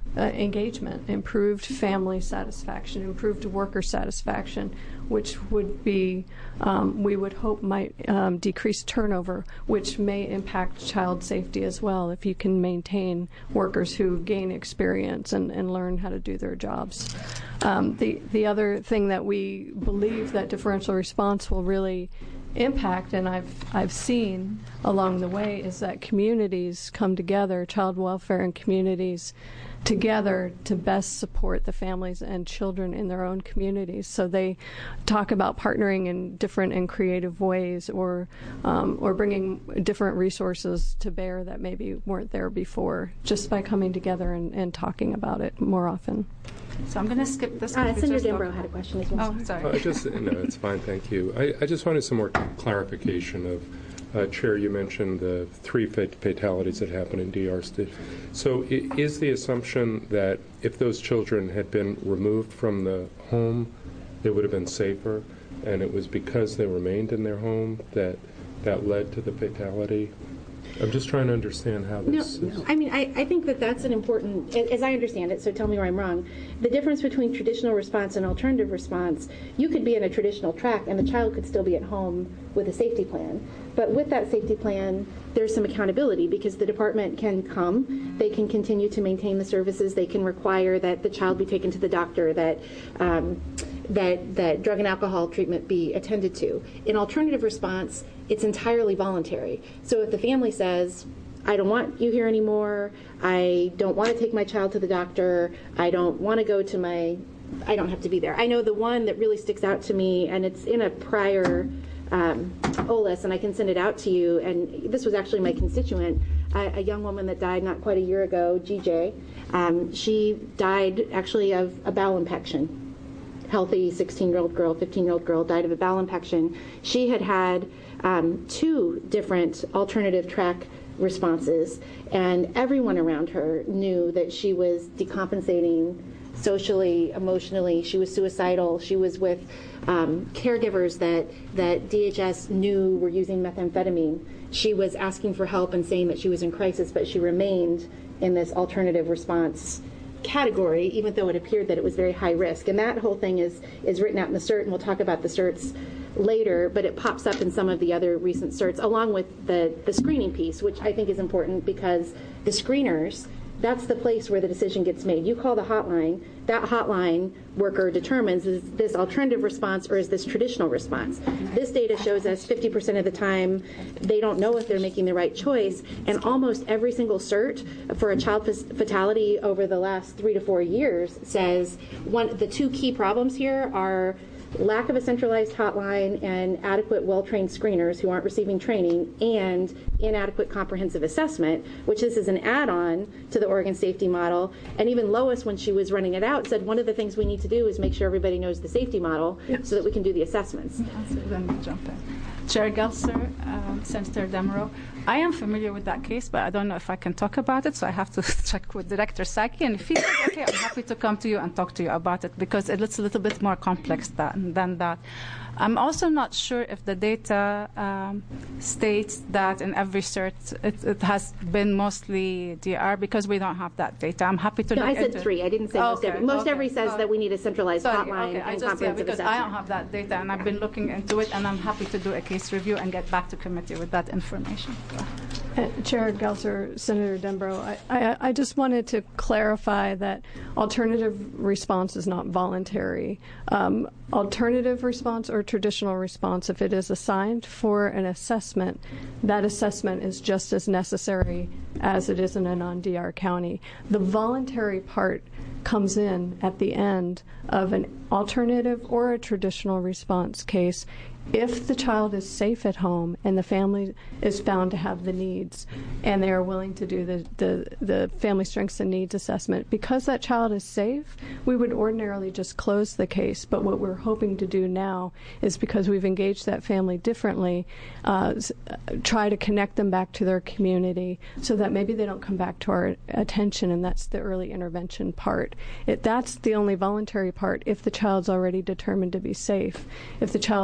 uh, engagement, improved family satisfaction, improved worker satisfaction, which would be, um, we would hope might um, decrease turnover, which may impact child safety as well if you can maintain workers who gain experience and, and learn how to do their jobs. Um, the, the other thing that we believe that differential response will really impact, and I've I've seen along the way, is that communities come together, child welfare and communities together to best support the families and children in their own communities. So they talk about partnering in different and creative ways, or um, or bringing different resources to bear that maybe weren't there before, just by coming together and, and talking about it more often. So I'm going to skip this. Uh, Senator Dembrow had a question as well. Oh, sorry. Uh, just, no, it's fine, thank you. I, I just wanted some more clarification of, uh, Chair, you mentioned the three fat- fatalities that happened in D R State. So i- is the assumption that if those children had been removed from the home, they would have been safer, and it was because they remained in their home that that led to the fatality? I'm just trying to understand how this No, is. I mean, I, I think that that's an important, as I understand it, so tell me where I'm wrong, the difference between traditional response and alternative response, you could be in a traditional track and the child could still be at home with a safety plan. But with that safety plan, there's some accountability because the department can come, they can continue to maintain the services, they can require that the child be taken to the doctor, that um, that that drug and alcohol treatment be attended to. In alternative response, it's entirely voluntary. So if the family says, I don't want you here anymore, I don't want to take my child to the doctor, I don't want to go to my, I don't have to be there. I know the one that really sticks out to me, and it's in a prior um, O L I S, and I can send it out to you, and this was actually my constituent, a, a young woman that died not quite a year ago, G J. Um, she died actually of a bowel infection. Healthy sixteen-year-old girl, fifteen-year-old girl died of a bowel infection. She had had um, two different alternative track responses, and everyone around her knew that she was decompensating socially, emotionally. She was suicidal. She was with um, caregivers that, that D H S knew were using methamphetamine. She was asking for help and saying that she was in crisis, but she remained in this alternative response category, even though it appeared that it was very high risk. And that whole thing is is written out in the cert, and we'll talk about the certs later, but it pops up in some of the other recent certs, along with the, the screening piece, which I think is important because the screeners, that's the place where the decision gets made. You call the hotline, that hotline worker determines, is this alternative response or is this traditional response? This data shows us fifty percent of the time they don't know if they're making the right choice, and almost every single cert for a child fatality over the last three to four years says one the two key problems here are lack of a centralized hotline and adequate well-trained screeners who aren't receiving training, and inadequate comprehensive assessment, which this is an add-on to the Oregon safety model. And even Lois, when she was running it out, said one of the things we need to do is make sure everybody knows the safety model yes. so that we can do the assessments. Let me jump in. Chair Gelser, um, Senator Dembrow, I am familiar with that case, but I don't know if I can talk about it, so I have to check with Director Psaki. And if he says okay, I'm happy to come to you and talk to you about it, because it's a little bit more complex than, than that. I'm also not sure if the data um, states that in every cert it, it has been mostly D R, because we don't have that data. I'm happy to no, look I said into three. I didn't say oh, most okay, every. Most okay. every says oh. that we need a centralized Sorry, hotline okay. and I just, comprehensive yeah, because assessment. I don't have that data, and I've been looking into it, and I'm happy to do a case review and get back to committee with that information. Uh, Chair Gelser, Senator Dembrow, I, I, I just wanted to clarify that alternative response is not voluntary. Um, alternative response or traditional response, if it is assigned for an assessment, that assessment is just as necessary as it is in a non-D R county. The voluntary part comes in at the end of an alternative or a traditional response case if the child is safe at home and the family is found to have the needs and they are willing to do the, the, the family strengths and needs assessment. Because that child is safe, we would ordinarily just close the case. But what we're hoping to do now is, because we've engaged that family differently, uh, try to connect them back to their community so that maybe they don't come back to our attention, and that's the early intervention part. It, that's the only voluntary part if the child's already determined to be safe. If the child's not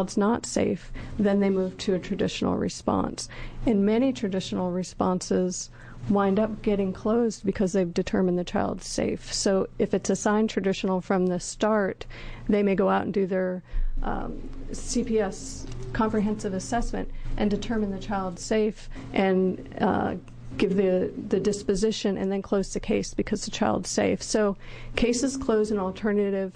not safe, then they move to a traditional response. And many traditional responses wind up getting closed because they've determined the child's safe. So if it's assigned traditional from the start, they may go out and do their um, C P S comprehensive assessment and determine the child's safe and uh, give the, the disposition and then close the case because the child's safe. So cases close in alternative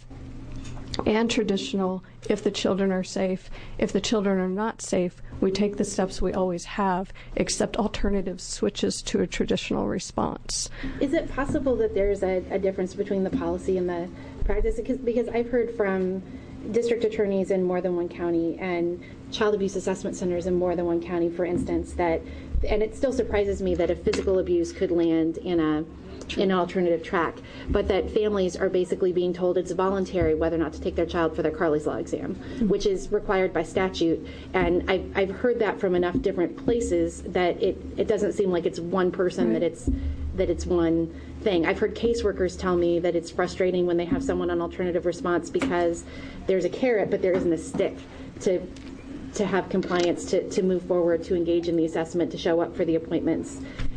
and traditional if the children are safe. If the children are not safe, we take the steps we always have, except alternative switches to a traditional response. Is it possible that there's a, a difference between the policy and the practice? Because, because I've heard from district attorneys in more than one county and child abuse assessment centers in more than one county, for instance, that, and it still surprises me that a physical abuse could land in a in an alternative track, but that families are basically being told it's voluntary whether or not to take their child for their Carly's Law exam, mm-hmm. which is required by statute. And I've, I've heard that from enough different places that it, it doesn't seem like it's one person, right. that it's that it's one thing. I've heard caseworkers tell me that it's frustrating when they have someone on alternative response because there's a carrot, but there isn't a stick to to have compliance, to, to move forward, to engage in the assessment, to show up for the appointments.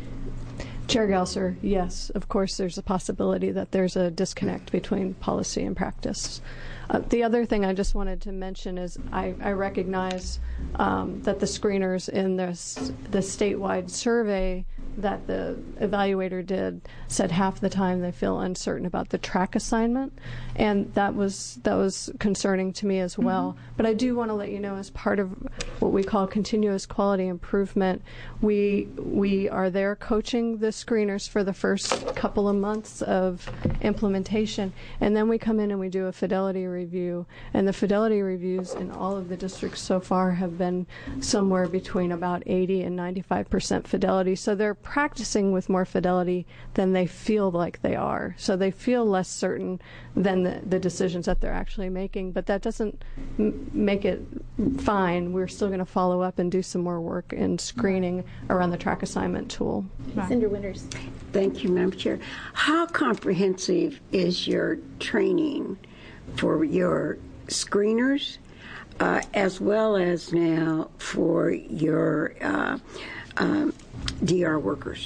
Chair Gelser, yes, of course there's a possibility that there's a disconnect between policy and practice. Uh, the other thing I just wanted to mention is I, I recognize um, that the screeners in this, the statewide survey that the evaluator did said half the time they feel uncertain about the track assignment, and that was that was concerning to me as well. Mm-hmm. But I do want to let you know, as part of what we call continuous quality improvement, we we are there coaching the screeners for the first couple of months of implementation, and then we come in and we do a fidelity review, and the fidelity reviews in all of the districts so far have been somewhere between about eighty and ninety-five percent fidelity. So they're practicing with more fidelity than they feel like they are. So they feel less certain than the, the decisions that they're actually making, but that doesn't m- make it fine. We're still going to follow up and do some more work in screening around the track assignment tool. Right. Senator Winters. Thank you, Madam Chair. How comprehensive is your training for your screeners, uh, as well as now for your uh, um, D R workers?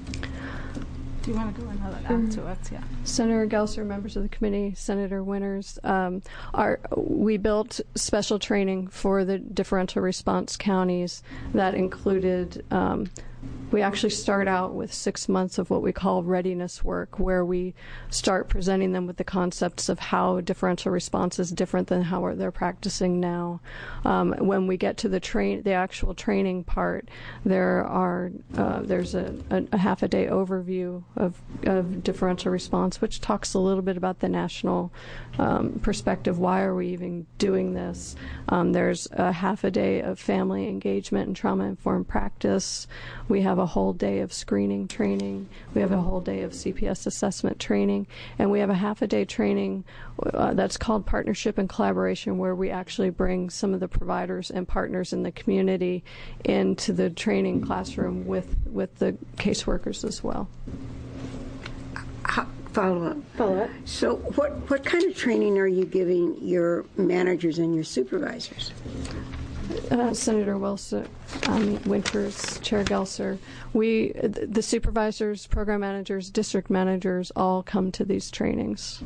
Do you want to go another add to it? Yeah. Senator Gelser, members of the committee, Senator Winters, um, our, we built special training for the differential response counties that included um, we actually start out with six months of what we call readiness work, where we start presenting them with the concepts of how differential response is different than how they're practicing now. Um, when we get to the train, the actual training part, there are uh, there's a, a, a half a day overview of, of differential response, which talks a little bit about the national um, perspective. Why are we even doing this? Um, there's a half a day of family engagement and trauma-informed practice. We have a whole day of screening training. We have a whole day of C P S assessment training. And we have a half a day training uh, that's called Partnership and Collaboration, where we actually bring some of the providers and partners in the community into the training classroom with, with the caseworkers as well. Follow up. Follow up. So what, what kind of training are you giving your managers and your supervisors? Uh, Senator Wilson, um, Winters, Chair Gelser, we, the supervisors, program managers, district managers, all come to these trainings.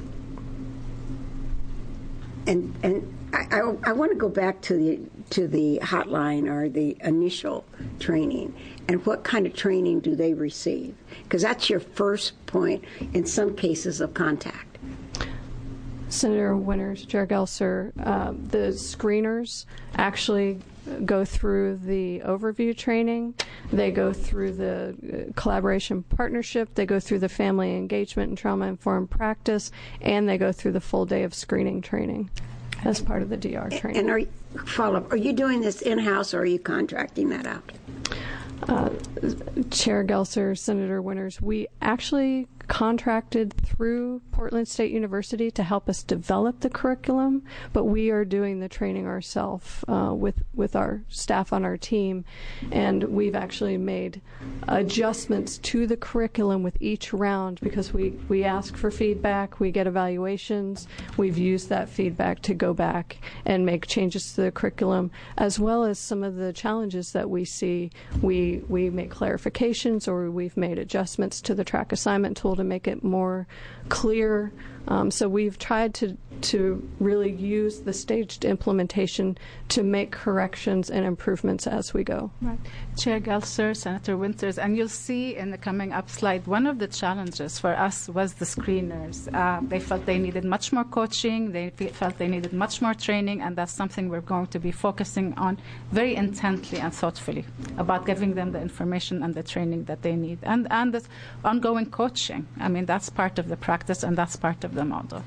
And and I, I, I want to go back to the to the hotline or the initial training, and what kind of training do they receive? Because that's your first point in some cases of contact. Senator Winters, Chair Gelser, uh, the screeners actually go through the overview training. They go through the collaboration partnership. They go through the family engagement and trauma-informed practice, and they go through the full day of screening training as part of the D R training. And are you, follow up, are you doing this in-house or are you contracting that out? Uh, Chair Gelser, Senator Winters, we actually contracted through Portland State University to help us develop the curriculum, but we are doing the training ourselves uh, with, with our staff on our team. And we've actually made adjustments to the curriculum with each round because we, we ask for feedback, we get evaluations, we've used that feedback to go back and make changes to the curriculum, as well as some of the challenges that we see. We, we make clarifications or we've made adjustments to the track assignment tool to make it more clear. Um, so we've tried to to really use the staged implementation to make corrections and improvements as we go. Right. Chair Gelser, Senator Winters, and you'll see in the coming up slide, one of the challenges for us was the screeners. Uh, they felt they needed much more coaching, they felt they needed much more training, and that's something we're going to be focusing on very intently and thoughtfully about giving them the information and the training that they need. And, and the ongoing coaching. I mean, that's part of the practice and that's part of the model.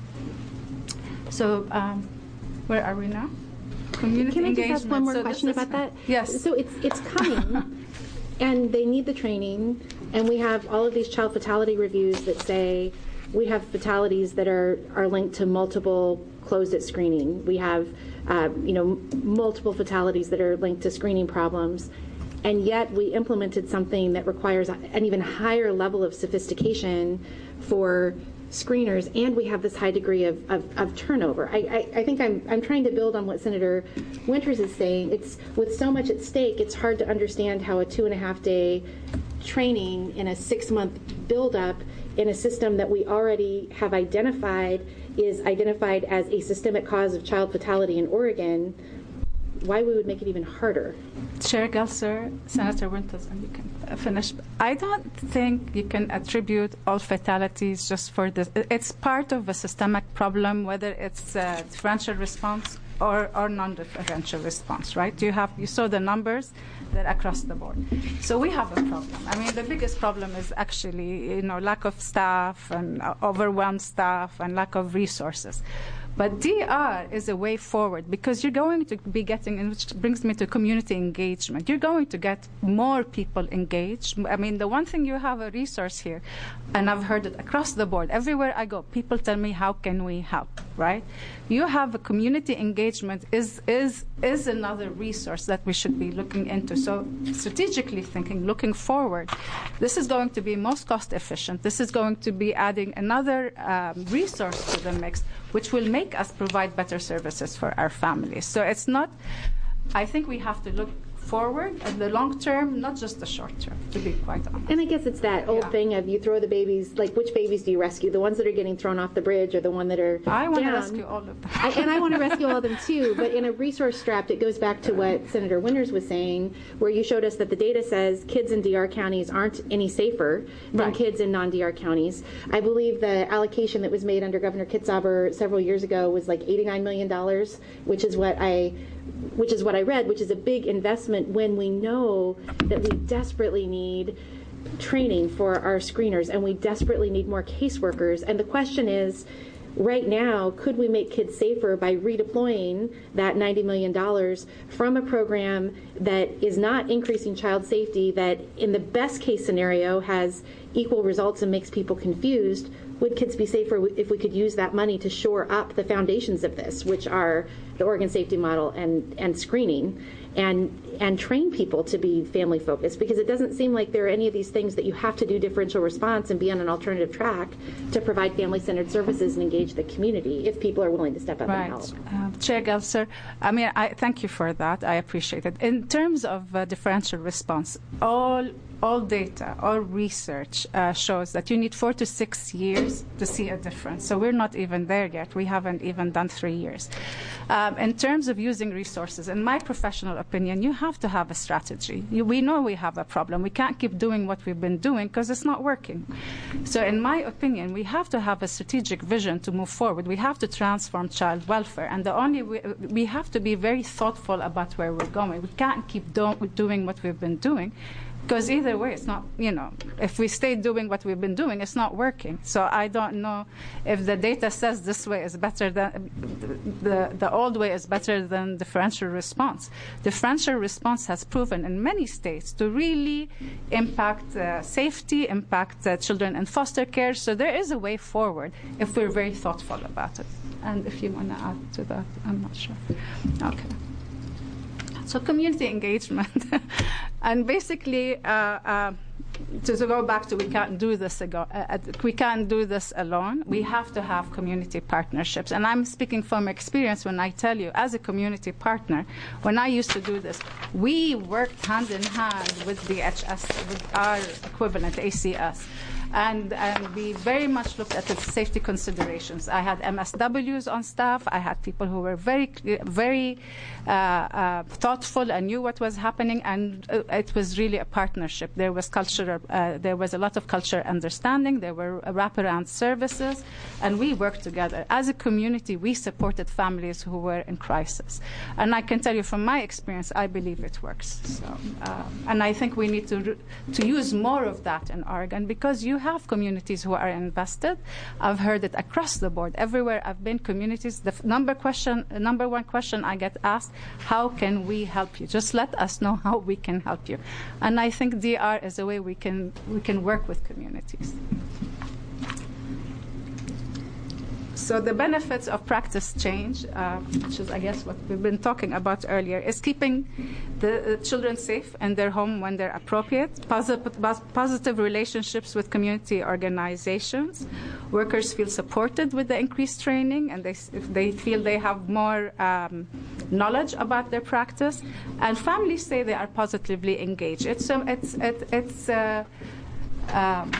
So, um, where are we now? Community Can I engagement. just ask one more So question about that? Yes. So it's it's coming, and they need the training, and we have all of these child fatality reviews that say we have fatalities that are, are linked to multiple closed-it screening. We have, uh, you know, multiple fatalities that are linked to screening problems, and yet we implemented something that requires an even higher level of sophistication for screeners, and we have this high degree of, of, of turnover. I, I, I think I'm, I'm trying to build on what Senator Winters is saying. It's with so much at stake, it's hard to understand how a two and a half day training in a six month buildup in a system that we already have identified is identified as a systemic cause of child fatality in Oregon, why we would make it even harder. Chair Gelser, Senator Winters, and you can finish. I don't think you can attribute all fatalities just for this. It's part of a systemic problem, whether it's a differential response or, or non-differential response, right? You have you saw the numbers, they're across the board. So we have a problem. I mean, the biggest problem is actually, you know, lack of staff and overwhelmed staff and lack of resources. But D R is a way forward because you're going to be getting, which brings me to community engagement. You're going to get more people engaged. I mean, the one thing you have a resource here, and I've heard it across the board. Everywhere I go, people tell me, how can we help, right? You have a community engagement is is is another resource that we should be looking into. So strategically thinking, looking forward, this is going to be most cost efficient. This is going to be adding another um, resource to the mix, which will make us provide better services for our families. So it's not, I think we have to look forward in the long term, not just the short term, to be quite honest. And I guess it's that old Yeah. thing of you throw the babies, like which babies do you rescue? The ones that are getting thrown off the bridge or the one that are I want to down? rescue all of them. I, and I want to rescue all of them too, but in a resource strapped, it goes back to what Senator Winters was saying, where you showed us that the data says kids in D R counties aren't any safer than Right. kids in non-D R counties. I believe the allocation that was made under Governor Kitzhaber several years ago was like eighty-nine million dollars, which is what I which is what I read, which is a big investment when we know that we desperately need training for our screeners and we desperately need more caseworkers. And the question is, right now, could we make kids safer by redeploying that ninety million dollars from a program that is not increasing child safety, that in the best case scenario has equal results and makes people confused? Would kids be safer if we could use that money to shore up the foundations of this, which are the Oregon Safety Model and, and screening, and and train people to be family focused? Because it doesn't seem like there are any of these things that you have to do differential response and be on an alternative track to provide family-centered services and engage the community if people are willing to step up Right. and help. Uh, Chair Gelser, I mean, I thank you for that. I appreciate it. In terms of uh, differential response, all all data, all research uh, shows that you need four to six years to see a difference. So we're not even there yet. We haven't even done three years. Um, in terms of using resources, in my professional opinion, you have to have a strategy. You, we know we have a problem. We can't keep doing what we've been doing because it's not working. So in my opinion, we have to have a strategic vision to move forward. We have to transform child welfare. And the only way, we have to be very thoughtful about where we're going. We can't keep do, doing what we've been doing, because either way, it's not, you know, if we stay doing what we've been doing, it's not working. So I don't know if the data says this way is better than, the, the old way is better than differential response. Differential response response has proven in many states to really impact uh, safety, impact uh, children in foster care. So there is a way forward if we're very thoughtful about it. And if you want to add to that, I'm not sure. Okay. So community engagement. And basically, uh, uh, to, to go back to we can't do this ago, uh, we can't do this alone. We have to have community partnerships. And I'm speaking from experience when I tell you, as a community partner, when I used to do this, we worked hand in hand with the H S, with our equivalent, A C S. And, and we very much looked at the safety considerations. I had M S Ws on staff. I had people who were very, very uh, uh, thoughtful and knew what was happening. And uh, it was really a partnership. There was cultural, uh, there was a lot of cultural understanding. There were wraparound services, and we worked together as a community. We supported families who were in crisis. And I can tell you from my experience, I believe it works. So, uh, and I think we need to to use more of that in Oregon, because you have communities who are invested. I've heard it across the board. Everywhere I've been, communities, the number question, number one question I get asked, how can we help you? Just let us know how we can help you. And I think D R is a way we can we can work with communities. So the benefits of practice change, uh, which is, I guess, what we've been talking about earlier, is keeping the uh, children safe in their home when they're appropriate, positive, positive relationships with community organizations. Workers feel supported with the increased training, and they, if they feel they have more um, knowledge about their practice. And families say they are positively engaged. It's, um, it's, it, it's uh, um,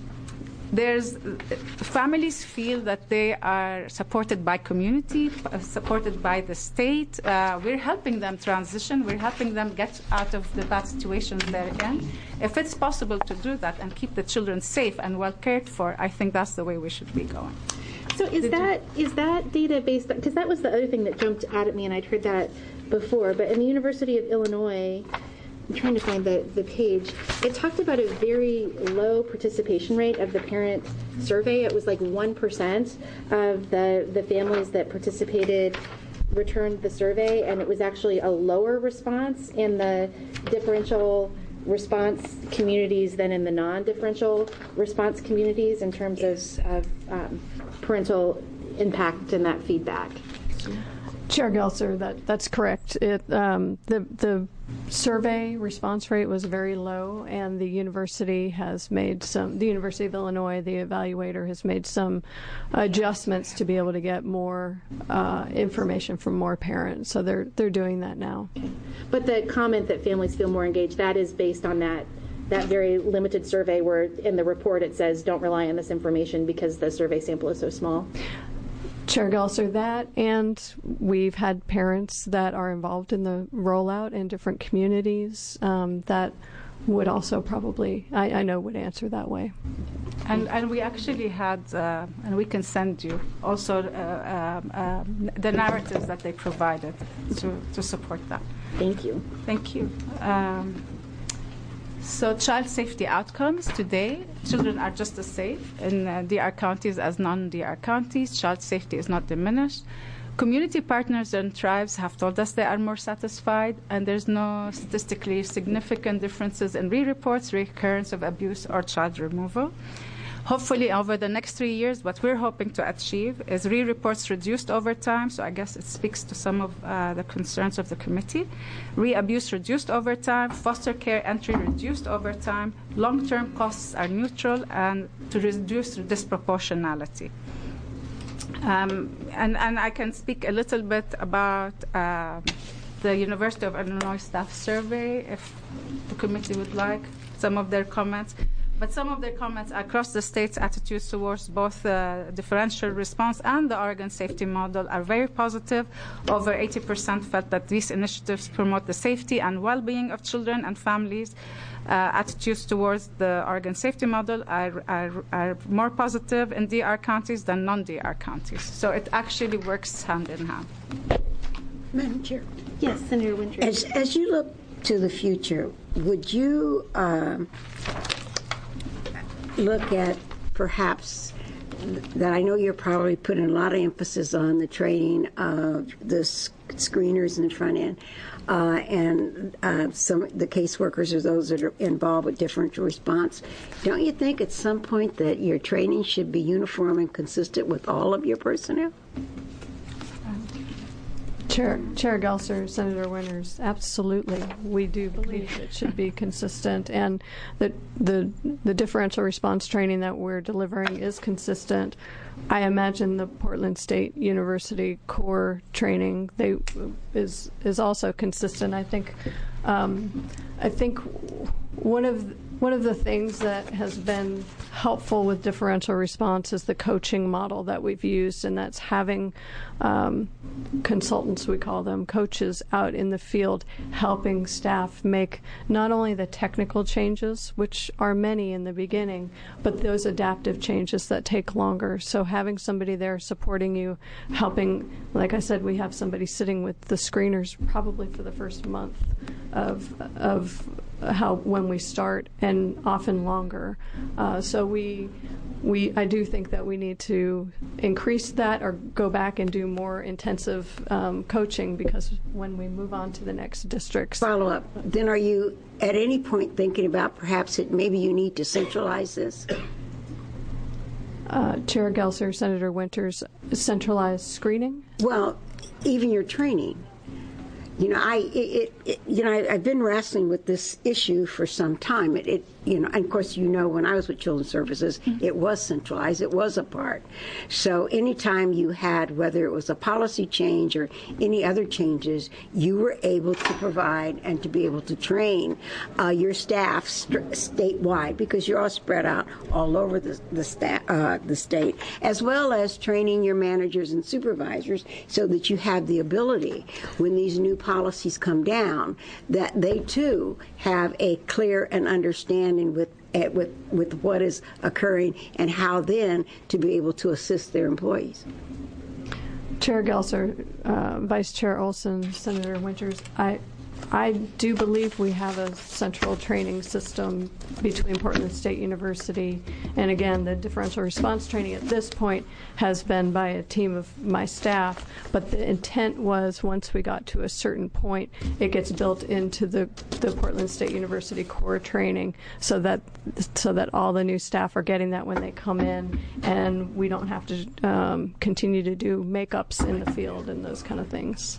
There's families feel that they are supported by community, uh, supported by the state. Uh, we're helping them transition. We're helping them get out of the bad situations they're in. If it's possible to do that and keep the children safe and well cared for, I think that's the way we should be going. So is Did that you? is that data based? Because that was the other thing that jumped out at me, and I'd heard that before. But in the University of Illinois, I'm trying to find the, the page. It talked about a very low participation rate of the parent survey. It was like one percent of the, the families that participated returned the survey, and it was actually a lower response in the differential response communities than in the non-differential response communities in terms of, of um, parental impact and that feedback. Chair Gelser, that, that's correct. It, um, the, the survey response rate was very low, and the university has made some, the University of Illinois, the evaluator, has made some adjustments to be able to get more uh, information from more parents. So they're, they're doing that now. But the comment that families feel more engaged, that is based on that that very limited survey where in the report it says don't rely on this information because the survey sample is so small? Chair Gelser, that, and we've had parents that are involved in the rollout in different communities um, that would also probably, I, I know, would answer that way. And and we actually had, uh, and we can send you also uh, um, um, the narratives that they provided to, to support that. Thank you. Thank you. Um, So child safety outcomes today, children are just as safe in uh, D R counties as non-D R counties. Child safety is not diminished. Community partners and tribes have told us they are more satisfied, and there's no statistically significant differences in re-reports, recurrence of abuse, or child removal. Hopefully, over the next three years, what we're hoping to achieve is re-reports reduced over time, so I guess it speaks to some of uh, the concerns of the committee. Re-abuse reduced over time, foster care entry reduced over time, long-term costs are neutral, and to reduce disproportionality. Um, and, and I can speak a little bit about uh, the University of Illinois staff survey, if the committee would like some of their comments. But some of their comments across the state's attitudes towards both uh, differential response and the Oregon safety model are very positive. Over eighty percent felt that these initiatives promote the safety and well-being of children and families. Uh, attitudes towards the Oregon safety model are, are, are more positive in D R counties than non-D R counties. So it actually works hand in hand. Madam Chair. Yes, Senator Winters. As, as you look to the future, would you um, look at perhaps that I know you're probably putting a lot of emphasis on the training of the screeners in the front end, uh, and uh, some the caseworkers are those that are involved with differential response. Don't you think at some point that your training should be uniform and consistent with all of your personnel? Chair, Chair Gelser, Senator Winters, absolutely. We do believe it should be consistent, and that the the differential response training that we're delivering is consistent. I imagine the Portland State University core training they is is also consistent. I think um, I think one of one of the things that has been helpful with differential response is the coaching model that we've used, and that's having um, consultants, we call them, coaches out in the field helping staff make not only the technical changes, which are many in the beginning, but those adaptive changes that take longer. So having somebody there supporting you, helping, like I said, we have somebody sitting with the screeners probably for the first month of of how when we start, and often longer. Uh, so we we I do think that we need to increase that or go back and do more intensive um, coaching, because when we move on to the next districts. Follow up. Then are you at any point thinking about perhaps that maybe you need to centralize this? Uh, Chair Gelser, Senator Winters, centralized screening? Well, even your training. You know, I, it, it, you know, I, I've been wrestling with this issue for some time. It, it, you know, and of course, you know, when I was with Children's Services, it was centralized. It was a part. So anytime you had, whether it was a policy change or any other changes, you were able to provide and to be able to train uh, your staff st- statewide, because you're all spread out all over the the, sta- uh, the state, as well as training your managers and supervisors, so that you have the ability when these new policies come down, that they too have a clear and understanding with with with what is occurring and how then to be able to assist their employees. Chair Gelser, uh, Vice Chair Olson, Senator Winters, I I do believe we have a central training system between Portland State University, and again, the differential response training at this point has been by a team of my staff, but the intent was once we got to a certain point, it gets built into the, the Portland State University core training, so that so that all the new staff are getting that when they come in, and we don't have to um, continue to do makeups in the field and those kind of things.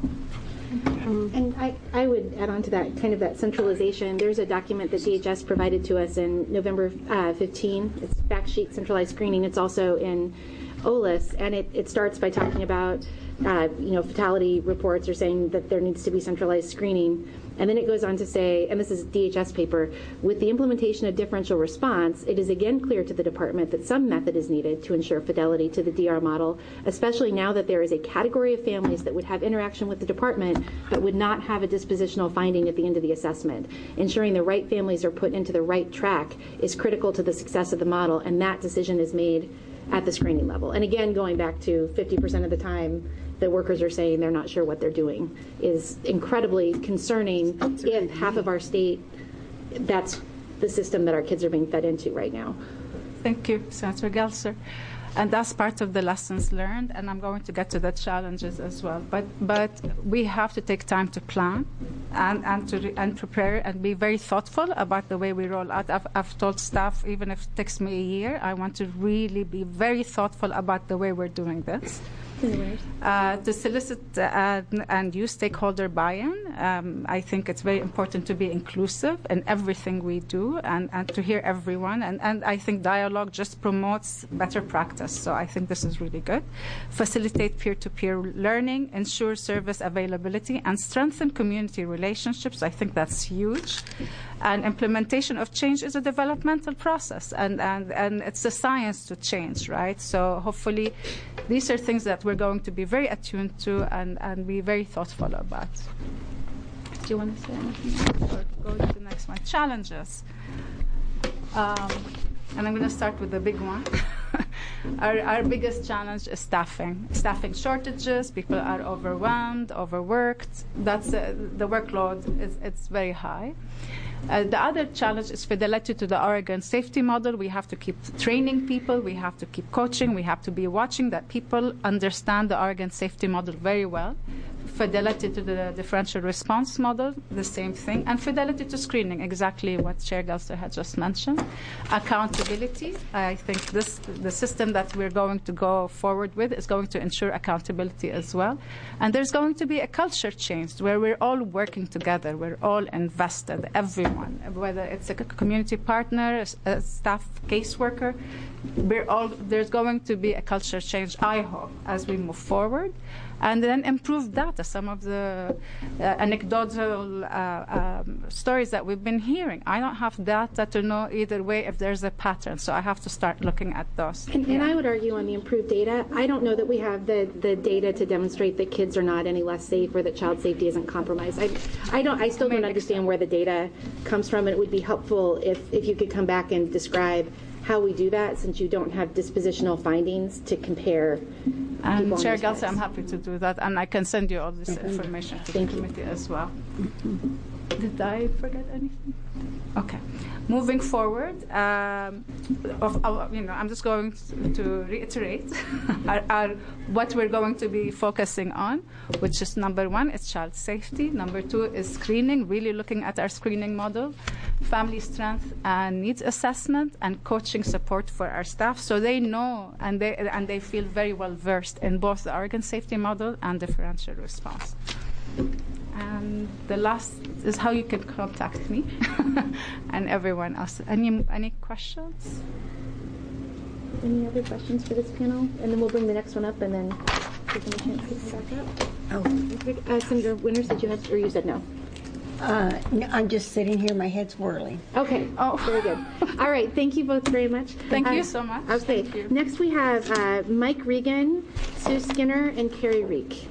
Um, and I, I would add on to that, kind of that centralization. There's a document that D H S provided to us in November uh, fifteenth. It's fact sheet centralized screening. It's also in O L I S, and it, it starts by talking about, uh, you know, fatality reports are saying that there needs to be centralized screening. And then it goes on to say, and this is a D H S paper, with the implementation of differential response, it is again clear to the department that some method is needed to ensure fidelity to the D R model, especially now that there is a category of families that would have interaction with the department but would not have a dispositional finding at the end of the assessment. Ensuring the right families are put into the right track is critical to the success of the model, and that decision is made at the screening level. And again, going back to fifty percent of the time, the workers are saying they're not sure what they're doing, is incredibly concerning if half of our state, that's the system that our kids are being fed into right now. Thank you, Senator Gelser. And that's part of the lessons learned, and I'm going to get to the challenges as well. But but we have to take time to plan and, and to re- and prepare and be very thoughtful about the way we roll out. I've, I've told staff, even if it takes me a year, I want to really be very thoughtful about the way we're doing this. Uh, to solicit uh, and, and use stakeholder buy-in. Um, I think it's very important to be inclusive in everything we do, and, and to hear everyone. And, and I think dialogue just promotes better practice. So I think this is really good. Facilitate peer-to-peer learning, ensure service availability, and strengthen community relationships. I think that's huge. And implementation of change is a developmental process, and, and, and it's a science to change, right? So hopefully these are things that we're going to be very attuned to and, and be very thoughtful about. Do you want to say anything or go to the next one? Challenges. Um, and I'm going to start with the big one. our, our biggest challenge is staffing. Staffing shortages. People are overwhelmed, overworked. That's uh, the workload is it's very high. Uh, the other challenge is fidelity to the Oregon safety model. We have to keep training people. We have to keep coaching. We have to be watching that people understand the Oregon safety model very well. fidelity to the differential response model, the same thing, and fidelity to screening, exactly what Chair Gelser had just mentioned. Accountability, I think this the system that we're going to go forward with is going to ensure accountability as well. And there's going to be a culture change where we're all working together, we're all invested, everyone, whether it's a community partner, a staff caseworker, we're all, there's going to be a culture change, I hope, as we move forward. And then improve data, some of the uh, anecdotal uh, um, stories that we've been hearing. I don't have data to know either way if there's a pattern, so I have to start looking at those. And, yeah. and I would argue on the improved data, I don't know that we have the, the data to demonstrate that kids are not any less safe or that child safety isn't compromised. I, I don't. I still don't understand where the data comes from, and it would be helpful if, if you could come back and describe how we do that, since you don't have dispositional findings to compare. And Chair Gelser, I'm happy to do that, and I can send you all this mm-hmm. information to Thank the you. committee as well. Mm-hmm. Did I forget anything? Okay. Moving forward, um, of, of, you know, I'm just going to reiterate our, our, what we're going to be focusing on, which is number one, is child safety. Number two is screening, really looking at our screening model, family strength and needs assessment, and coaching support for our staff, so they know and they and they feel very well versed in both the organ safety model and differential response. And the last is how you can contact me and everyone else. Any any questions? Any other questions for this panel? And then we'll bring the next one up, and then give them a chance to come back up. Oh, uh, Senator Winters, did you have, or you said no? Uh, no, I'm just sitting here, my head's whirling. Okay. Oh, very good. All right. Thank you both very much. Thank uh, you so much. Okay. Thank you. Next we have uh, Mike Regan, Sue Skinner, and Carrie Reek.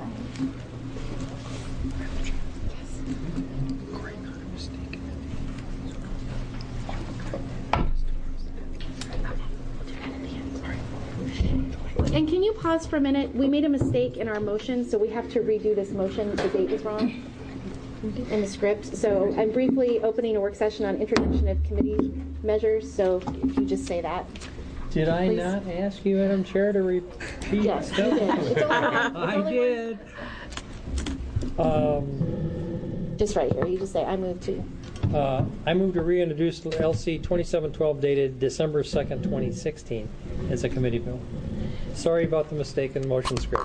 And can you pause for a minute? We made a mistake in our motion, so we have to redo this motion. The date was wrong in the script. So I'm briefly opening a work session on introduction of committee measures. So if you just say that. Did I Please. not ask you, Madam Chair, to repeat Yes, stuff? you did. It's only one. It's I only did. Um, Just right here. You just say, I move to. uh, I move to reintroduce L C twenty-seven twelve dated December second, twenty sixteen as a committee bill. Sorry about the mistake in the motion script.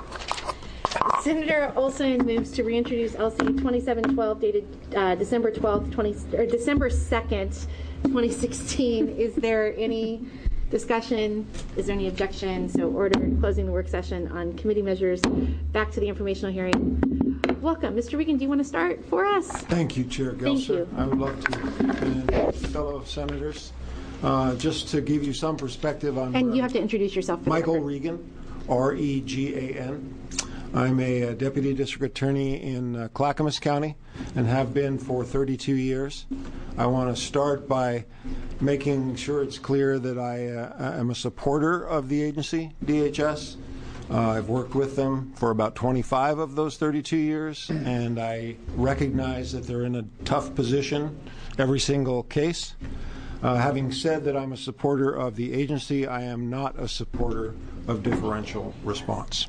Senator Olson moves to reintroduce L C twenty-seven twelve dated uh, December twelfth, twenty or December second, twenty sixteen. Is there any discussion? Is there any objection? So ordered. Closing the work session on committee measures. Back to the informational hearing. Welcome. Mister Regan, do you want to start for us? Thank you, Chair Gelser. Thank you. I would love to. And fellow senators, uh, just to give you some perspective on... And you have to introduce yourself. For Michael the Regan, R E G A N. I'm a, uh deputy district attorney in uh, Clackamas County and have been for thirty-two years. I want to start by making sure it's clear that I uh, am a supporter of the agency, D H S. Uh, I've worked with them for about twenty-five of those thirty-two years, and I recognize that they're in a tough position every single case. Uh, having said that I'm a supporter of the agency, I am not a supporter of differential response.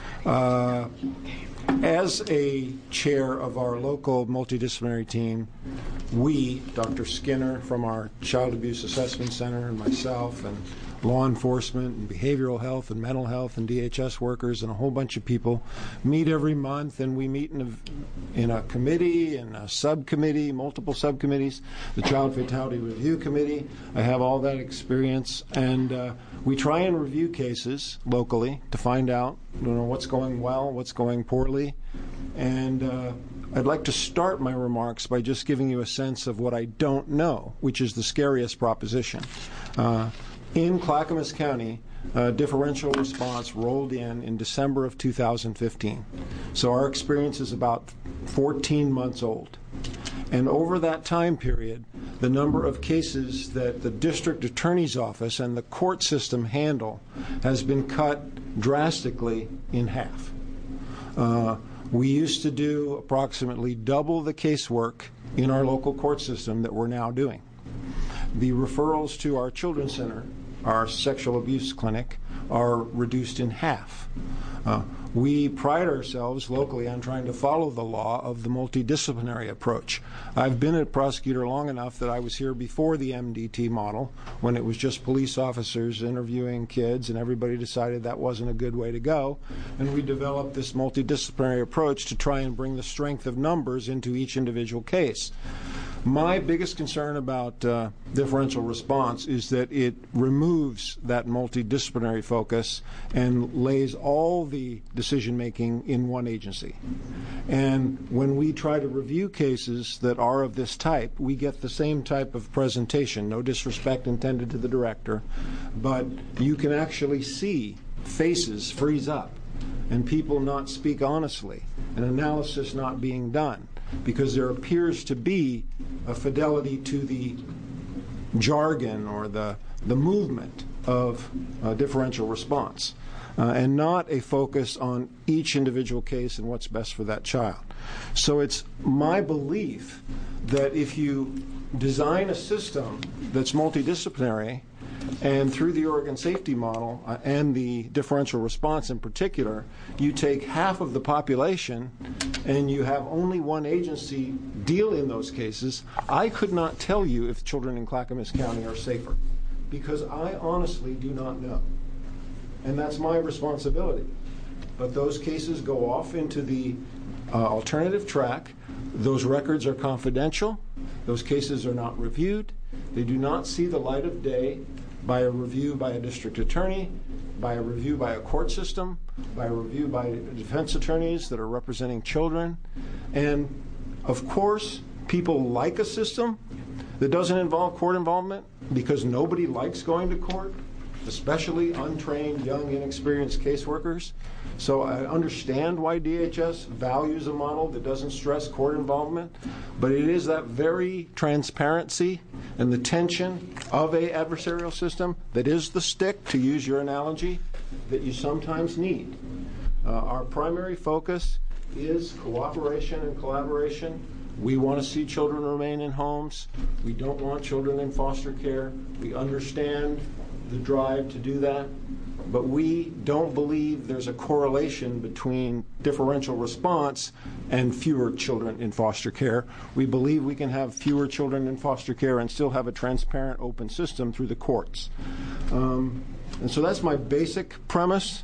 Uh, as a chair of our local multidisciplinary team, we, Doctor Skinner from our Child Abuse Assessment Center, and myself, and law enforcement and behavioral health and mental health and D H S workers and a whole bunch of people meet every month, and we meet in a, in a committee, in a subcommittee, multiple subcommittees, the Child Fatality Review Committee. I have all that experience, and uh, we try and review cases locally to find out, you know, what's going well, what's going poorly, and uh, I'd like to start my remarks by just giving you a sense of what I don't know, which is the scariest proposition. Uh, In Clackamas County, uh, differential response rolled in in December of two thousand fifteen. So our experience is about fourteen months old. And over that time period, the number of cases that the district attorney's office and the court system handle has been cut drastically in half. Uh, we used to do approximately double the casework in our local court system that we're now doing. The referrals to our children's center, our sexual abuse clinic, are reduced in half. Uh, we pride ourselves locally on trying to follow the law of the multidisciplinary approach. I've been a prosecutor long enough that I was here before the M D T model, when it was just police officers interviewing kids, and everybody decided that wasn't a good way to go. And we developed this multidisciplinary approach to try and bring the strength of numbers into each individual case. My biggest concern about uh, differential response is that it removes that multidisciplinary focus and lays all the decision-making in one agency. And when we try to review cases that are of this type, we get the same type of presentation, no disrespect intended to the director, but you can actually see faces freeze up and people not speak honestly, and analysis not being done, because there appears to be a fidelity to the jargon or the, the movement of uh, differential response, uh, and not a focus on each individual case and what's best for that child. So it's my belief that if you design a system that's multidisciplinary, and through the Oregon safety model uh, and the differential response in particular, you take half of the population and you have only one agency deal in those cases, I could not tell you if children in Clackamas County are safer, because I honestly do not know. And that's my responsibility. But those cases go off into the uh, alternative track. Those records are confidential. Those cases are not reviewed. They do not see the light of day by a review by a district attorney, by a review by a court system, by a review by defense attorneys that are representing children. And of course, people like a system that doesn't involve court involvement, because nobody likes going to court, especially untrained, young, inexperienced caseworkers. So I understand why D H S values a model that doesn't stress court involvement, but it is that very transparency and the tension of a adversarial system that is the stick, to use your analogy, that you sometimes need. Uh, our primary focus is cooperation and collaboration. We want to see children remain in homes. We don't want children in foster care. We understand the drive to do that, but we don't believe there's a correlation between differential response and fewer children in foster care. We believe we can have fewer children in foster care and still have a transparent, open system through the courts. Um, and so that's my basic premise.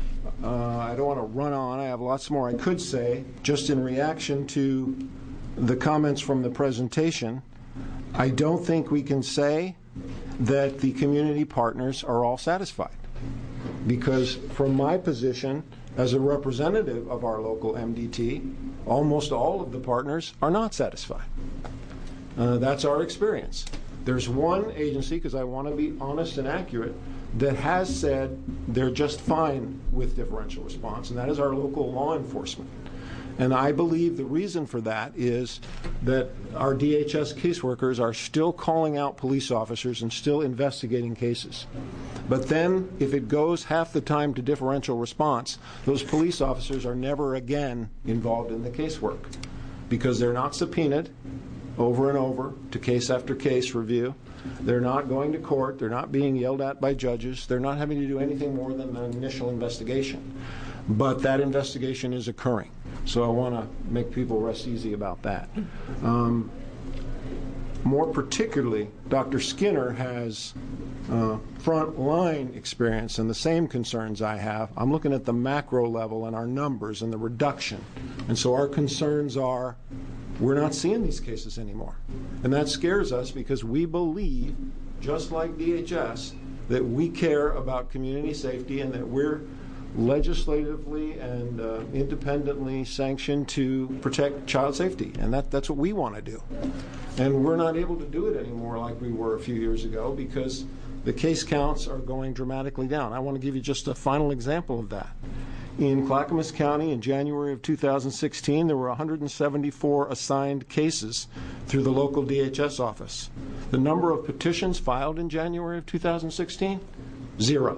Uh, I don't want to run on. I have lots more I could say. Just in reaction to the comments from the presentation, I don't think we can say that the community partners are all satisfied, because from my position as a representative of our local M D T, almost all of the partners are not satisfied. Uh, that's our experience. There's one agency, because I want to be honest and accurate, that has said they're just fine with differential response, and that is our local law enforcement. And I believe the reason for that is that our D H S caseworkers are still calling out police officers and still investigating cases. But then, if it goes half the time to differential response, those police officers are never again involved in the casework, because they're not subpoenaed over and over to case after case review. They're not going to court. They're not being yelled at by judges. They're not having to do anything more than an initial investigation. But that investigation is occurring. So I want to make people rest easy about that. Um, more particularly, Doctor Skinner has uh, front-line experience and the same concerns I have. I'm looking at the macro level and our numbers and the reduction. And so our concerns are, we're not seeing these cases anymore. And that scares us, because we believe, just like D H S, that we care about community safety and that we're legislatively and uh, independently sanctioned to protect child safety, and that, that's what we want to do. And we're not able to do it anymore like we were a few years ago, because the case counts are going dramatically down. I want to give you just a final example of that. In Clackamas County in January of two thousand sixteen, there were one hundred seventy-four assigned cases through the local D H S office. The number of petitions filed in January of two thousand sixteen, zero.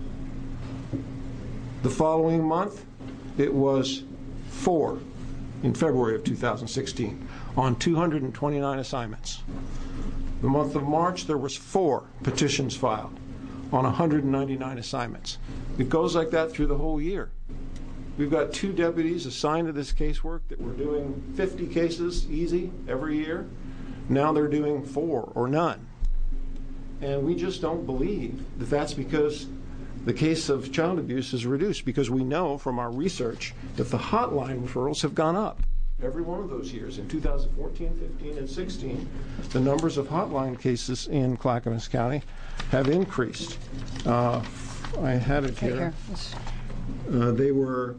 The following month, it was four in February of two thousand sixteen on two hundred twenty-nine assignments. The month of March, there was four petitions filed on one hundred ninety-nine assignments. It goes like that through the whole year. We've got two deputies assigned to this casework that were doing fifty cases easy every year. Now they're doing four or none. And we just don't believe that that's because the case of child abuse is reduced, because we know from our research that the hotline referrals have gone up every one of those years. In two thousand fourteen, fifteen, and sixteen, the numbers of hotline cases in Clackamas County have increased. Uh, I had it here. Uh, they were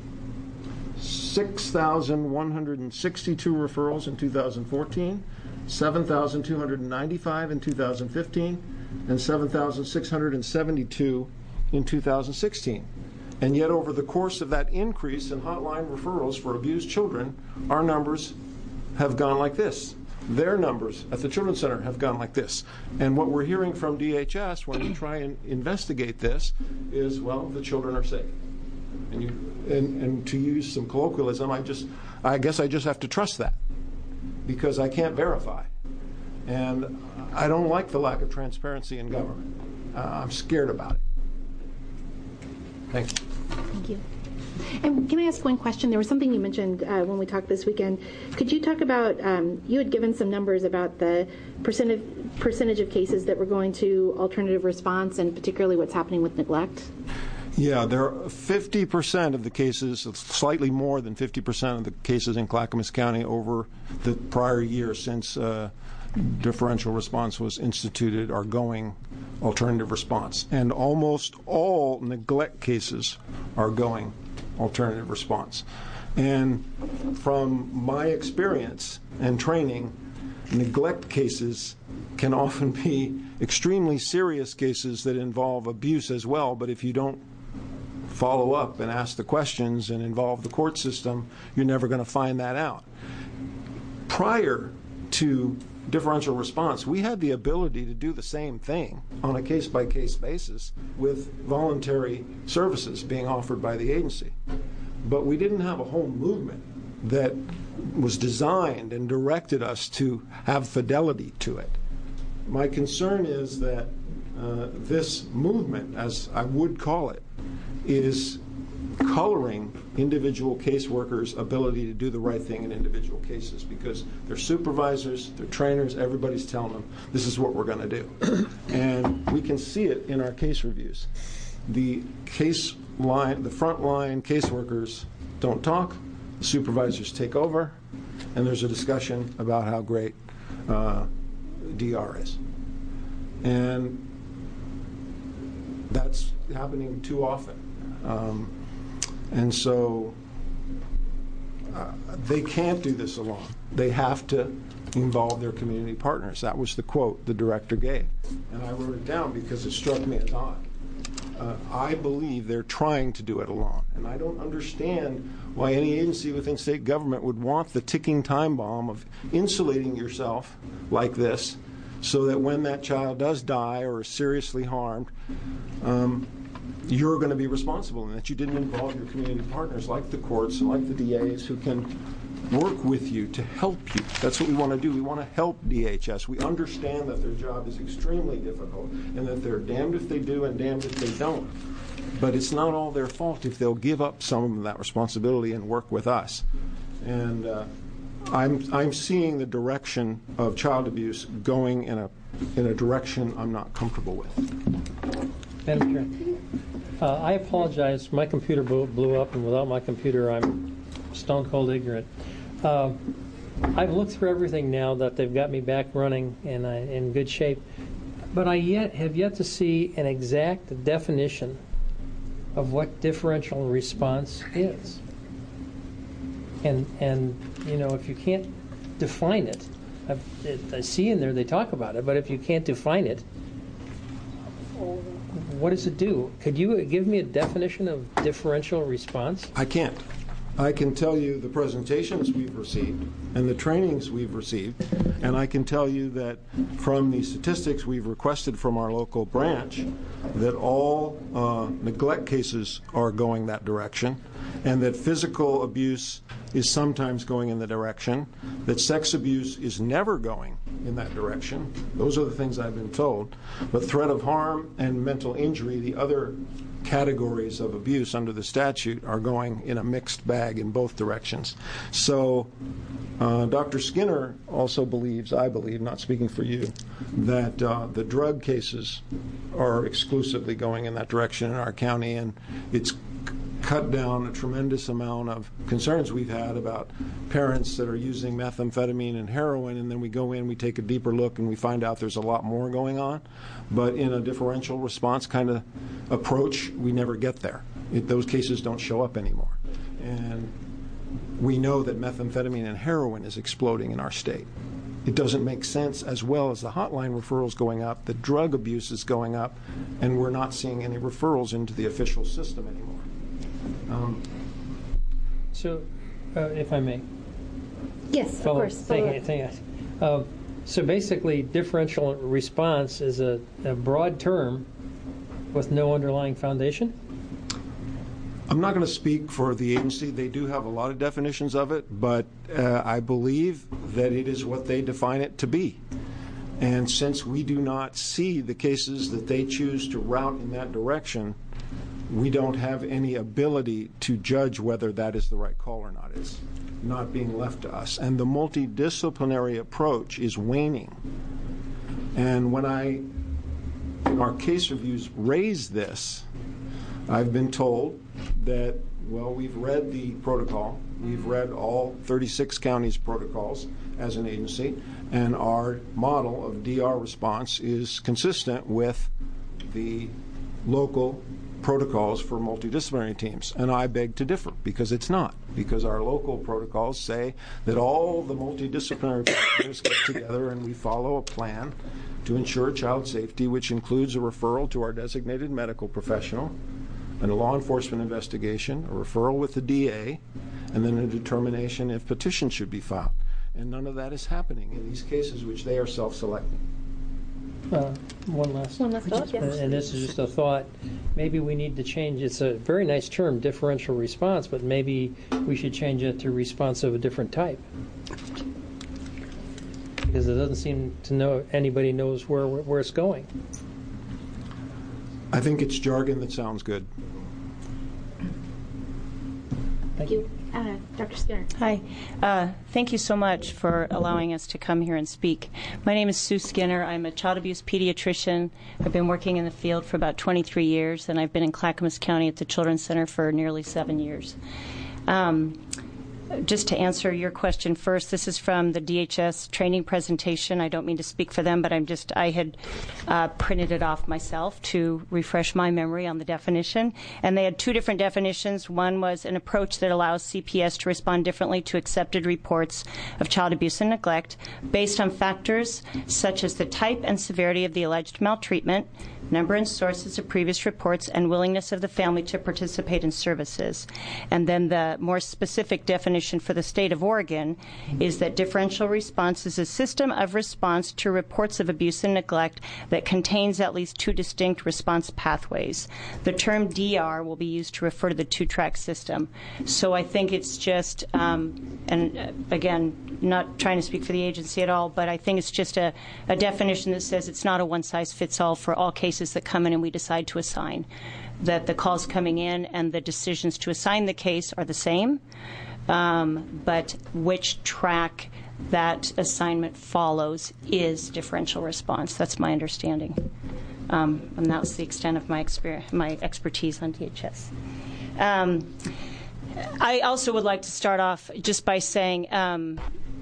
six thousand one hundred sixty-two referrals in two thousand fourteen, seven thousand two hundred ninety-five in two thousand fifteen, and seven thousand six hundred seventy-two in two thousand sixteen. And yet over the course of that increase in hotline referrals for abused children, our numbers have gone like this. Their numbers at the Children's Center have gone like this. And what we're hearing from D H S when we try and investigate this is, well, the children are safe. And, you, and, and to use some colloquialism, I just, I guess I just have to trust that, because I can't verify. And I don't like the lack of transparency in government. Uh, I'm scared about it. Thank you. Thank you. And can I ask one question? There was something you mentioned uh, when we talked this weekend. Could you talk about, um, you had given some numbers about the percentage, percentage of cases that were going to alternative response, and particularly what's happening with neglect? Yeah, there are fifty percent of the cases, slightly more than fifty percent of the cases in Clackamas County over the prior year since uh, differential response was instituted are going alternative response. And almost all neglect cases are going alternative response. And from my experience and training, neglect cases can often be extremely serious cases that involve abuse as well, but if you don't follow up and ask the questions and involve the court system, you're never going to find that out. Prior to differential response, we had the ability to do the same thing on a case-by-case basis with voluntary services being offered by the agency. But we didn't have a whole movement that was designed and directed us to have fidelity to it. My concern is that uh, this movement, as I would call it, is coloring individual caseworkers' ability to do the right thing in individual cases, because their supervisors, their trainers, everybody's telling them this is what we're going to do. And we can see it in our case reviews. The case line, the front line caseworkers don't talk, the supervisors take over, and there's a discussion about how great uh, D R is. And that's happening too often. Um, and so uh, they can't do this alone. They have to involve their community partners. That was the quote the director gave. And I wrote it down because it struck me as odd. Uh, I believe they're trying to do it alone. And I don't understand why any agency within state government would want the ticking time bomb of insulating yourself like this so that when that child does die or is seriously harmed, um, you're going to be responsible, and that you didn't involve your community partners like the courts and like the D As who can work with you to help you. That's what we want to do. We want to help D H S. We understand that their job is extremely difficult and that they're damned if they do and damned if they don't. But it's not all their fault if they'll give up some of that responsibility and work with us. And uh, I'm I'm seeing the direction of child abuse going in a in a direction I'm not comfortable with. Madam Chair, uh, I apologize. My computer blew, blew up, and without my computer, I'm stone cold ignorant. Uh, I've looked through everything now that they've got me back running and I, in good shape, but I yet have yet to see an exact definition of what differential response is. And and you know, if you can't define it, I've, it, I see in there they talk about it, but if you can't define it, what does it do? Could you give me a definition of differential response? I can't. I can tell you the presentations we've received and the trainings we've received, and I can tell you that from the statistics we've requested from our local branch that all uh, neglect cases are going that direction, and that physical abuse is sometimes going in the direction, that sex abuse is never going in that direction. Those are the things I've been told. But threat of harm and mental injury, the other categories of abuse under the statute, are going in a mixed bag in both directions. So uh, Doctor Skinner also believes, I believe, not speaking for you, that uh, the drug cases are exclusively going in that direction in our county, and it's cut down a tremendous amount of concerns we've had about parents that are using methamphetamine and heroin, and then we go in, we take a deeper look, and we find out there's a lot more going on. But in a differential response kind of approach, we never get there. It, those cases don't show up anymore. And we know that methamphetamine and heroin is exploding in our state. It doesn't make sense, as well as the hotline referrals going up, the drug abuse is going up, and we're not seeing any referrals into the official system anymore. Um, so, uh, if I may. Yes, follow, of course. Thank you, thank you. Uh, so basically, differential response is a, a broad term with no underlying foundation? I'm not going to speak for the agency. They do have a lot of definitions of it, but uh, I believe that it is what they define it to be. And since we do not see the cases that they choose to route in that direction, we don't have any ability to judge whether that is the right call or not. It's not being left to us. And the multidisciplinary approach is waning. And when I, in our case reviews, raise this, I've been told that, well, we've read the protocol. We've read all thirty-six counties' protocols as an agency, and our model of D R response is consistent with the local protocols for multidisciplinary teams. And I beg to differ, because it's not. Because our local protocols say that all the multidisciplinary partners get together and we follow a plan to ensure child safety, which includes a referral to our designated medical professional, and a law enforcement investigation, a referral with the D A, and then a determination if petition should be filed. And none of that is happening in these cases, which they are self-selecting. Uh, one last, one last thought, yes. And this is just a thought. Maybe we need to change. It's a very nice term, differential response, but maybe we should change it to response of a different type, because it doesn't seem to know anybody knows where where it's going. I think it's jargon that sounds good. Thank you. Uh, Doctor Skinner. Hi. Uh, thank you so much for allowing us to come here and speak. My name is Sue Skinner. I'm a child abuse pediatrician. I've been working in the field for about twenty-three years, and I've been in Clackamas County at the Children's Center for nearly seven years. Um, Just to answer your question first, this is from the D H S training presentation. I don't mean to speak for them, but I'm just, I had uh, printed it off myself to refresh my memory on the definition. And they had two different definitions. One was an approach that allows C P S to respond differently to accepted reports of child abuse and neglect based on factors such as the type and severity of the alleged maltreatment, number and sources of previous reports, and willingness of the family to participate in services. And then the more specific definition for the state of Oregon is that differential response is a system of response to reports of abuse and neglect that contains at least two distinct response pathways. The term D R will be used to refer to the two-track system. So I think it's just, um, and uh, again, not trying to speak for the agency at all, but I think it's just a, a definition that says it's not a one-size-fits-all for all cases that come in and we decide to assign, that the calls coming in and the decisions to assign the case are the same, um, but which track that assignment follows is differential response. That's my understanding. Um, and that's the extent of my, experience, my expertise on D H S. Um, I also would like to start off just by saying um,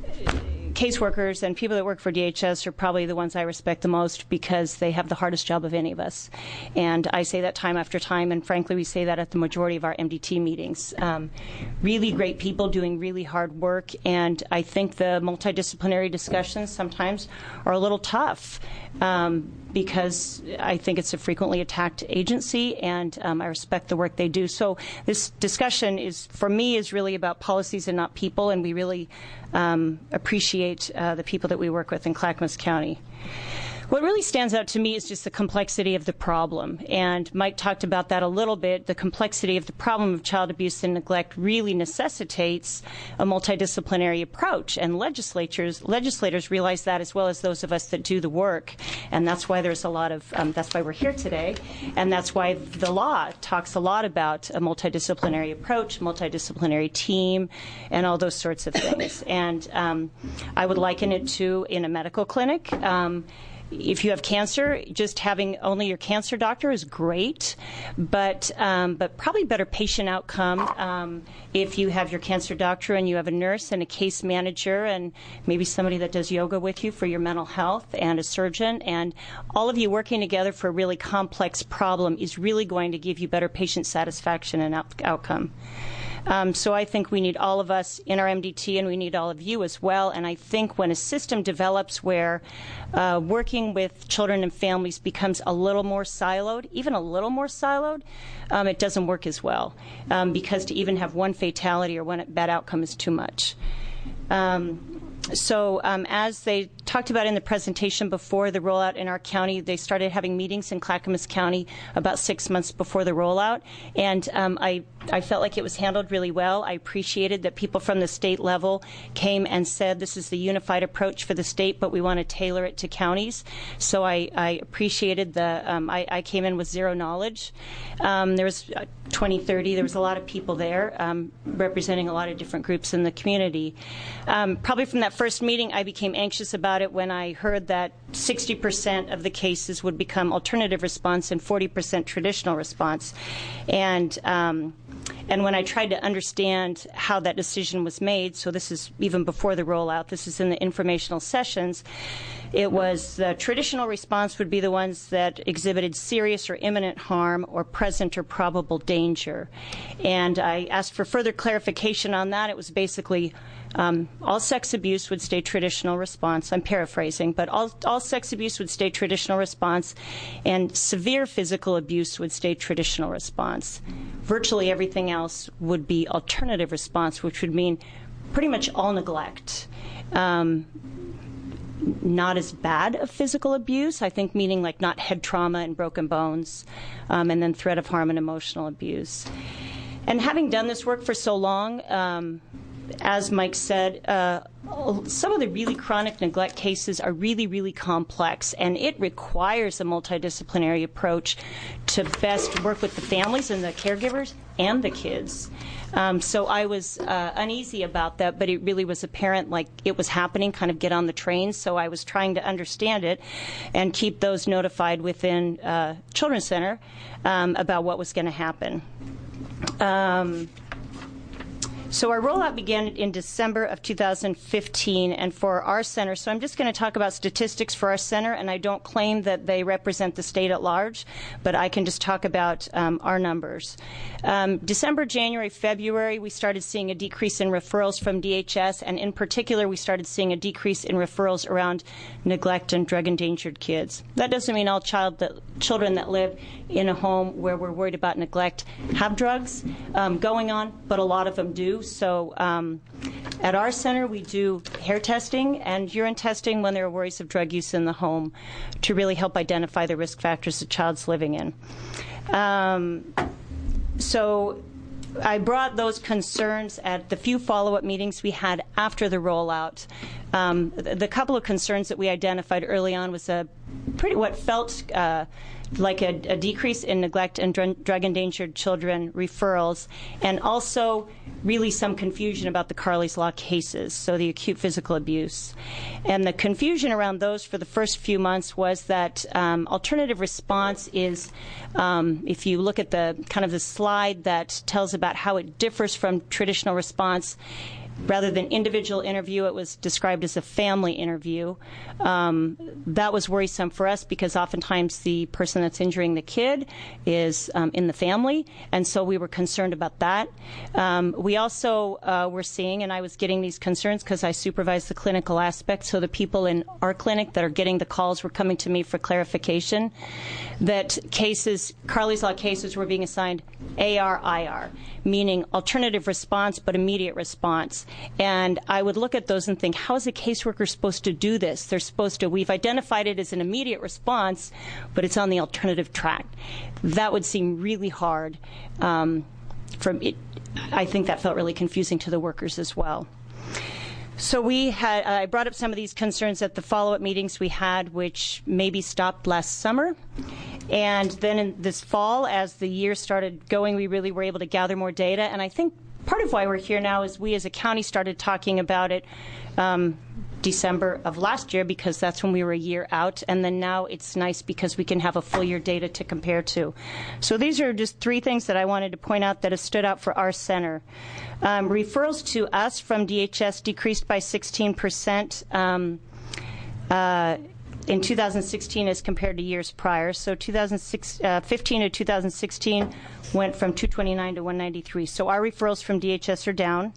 caseworkers and people that work for D H S are probably the ones I respect the most because they have the hardest job of any of us. And I say that time after time, and frankly, we say that at the majority of our M D T meetings. Um, really great people doing really hard work, and I think the multidisciplinary discussions sometimes are a little tough um, because I think it's a frequently attacked agency, and um, I respect the work they do. So this discussion is, for me, is really about policies and not people, and we really um, appreciate uh, the people that we work with in Clackamas County. What really stands out to me is just the complexity of the problem. And Mike talked about that a little bit. The complexity of the problem of child abuse and neglect really necessitates a multidisciplinary approach. And legislatures, legislators realize that as well as those of us that do the work. And that's why there's a lot of, um, that's why we're here today. And that's why the law talks a lot about a multidisciplinary approach, multidisciplinary team, and all those sorts of things. And um, I would liken it to in a medical clinic. Um, If you have cancer, just having only your cancer doctor is great, but um, but probably better patient outcome um, if you have your cancer doctor and you have a nurse and a case manager and maybe somebody that does yoga with you for your mental health and a surgeon, and all of you working together for a really complex problem is really going to give you better patient satisfaction and out- outcome. Um, so I think we need all of us in our M D T, and we need all of you as well. And I think when a system develops where uh, working with children and families becomes a little more siloed, even a little more siloed, um, it doesn't work as well, um, because to even have one fatality or one bad outcome is too much. Um, So um, as they talked about in the presentation before the rollout in our county, they started having meetings in Clackamas County about six months before the rollout. And um, I, I felt like it was handled really well. I appreciated that people from the state level came and said this is the unified approach for the state, but we want to tailor it to counties. So I, I appreciated the, um, I, I came in with zero knowledge. Um, there was uh, twenty, thirty, there was a lot of people there um, representing a lot of different groups in the community. Um, probably from that first meeting, I became anxious about it when I heard that sixty percent of the cases would become alternative response and forty percent traditional response. And um, and when I tried to understand how that decision was made, so this is even before the rollout, this is in the informational sessions, it was the traditional response would be the ones that exhibited serious or imminent harm or present or probable danger. And I asked for further clarification on that. It was basically Um, all sex abuse would stay traditional response. I'm paraphrasing, but all, all sex abuse would stay traditional response, and severe physical abuse would stay traditional response. Virtually everything else would be alternative response, which would mean pretty much all neglect. Um, not as bad of physical abuse, I think, meaning like not head trauma and broken bones, um, and then threat of harm and emotional abuse. And having done this work for so long, um, as Mike said, uh, some of the really chronic neglect cases are really, really complex, and it requires a multidisciplinary approach to best work with the families and the caregivers and the kids. Um, so I was uh, uneasy about that, but it really was apparent, like it was happening, kind of get on the train. So I was trying to understand it and keep those notified within uh, Children's Center um, about what was going to happen. Um, So our rollout began in December of two thousand fifteen, and for our center, so I'm just going to talk about statistics for our center, and I don't claim that they represent the state at large, but I can just talk about um, our numbers. Um, December, January, February, we started seeing a decrease in referrals from D H S, and in particular, we started seeing a decrease in referrals around neglect and drug-endangered kids. That doesn't mean all child that, children that live in a home where we're worried about neglect have drugs um, going on, but a lot of them do. So um, at our center, we do hair testing and urine testing when there are worries of drug use in the home to really help identify the risk factors the child's living in. Um, so I brought those concerns at the few follow-up meetings we had after the rollout. Um, the, the couple of concerns that we identified early on was a pretty what felt uh, like a, a decrease in neglect and dr- drug-endangered children referrals, and also really some confusion about the Carley's Law cases, so the acute physical abuse. And the confusion around those for the first few months was that um, alternative response is, um, if you look at the kind of the slide that tells about how it differs from traditional response, rather than individual interview, it was described as a family interview. Um, that was worrisome for us because oftentimes the person that's injuring the kid is um, in the family, and so we were concerned about that. Um, we also uh, were seeing, and I was getting these concerns because I supervise the clinical aspect, so the people in our clinic that are getting the calls were coming to me for clarification, that cases, Carley's Law cases were being assigned A R I R, meaning alternative response but immediate response. response. And I would look at those and think, how is a caseworker supposed to do this? They're supposed to, we've identified it as an immediate response, but it's on the alternative track. That would seem really hard. Um, from it, I think that felt really confusing to the workers as well. So we had, uh, I brought up some of these concerns at the follow-up meetings we had, which maybe stopped last summer. And then in this fall, as the year started going, we really were able to gather more data. And I think part of why we're here now is we as a county started talking about it um, December of last year, because that's when we were a year out. And then now it's nice because we can have a full year data to compare to. So these are just three things that I wanted to point out that have stood out for our center. Um, referrals to us from D H S decreased by sixteen percent um, uh, in two thousand sixteen as compared to years prior. So two thousand fifteen to two thousand sixteen went from two twenty-nine to one ninety-three. So our referrals from D H S are down.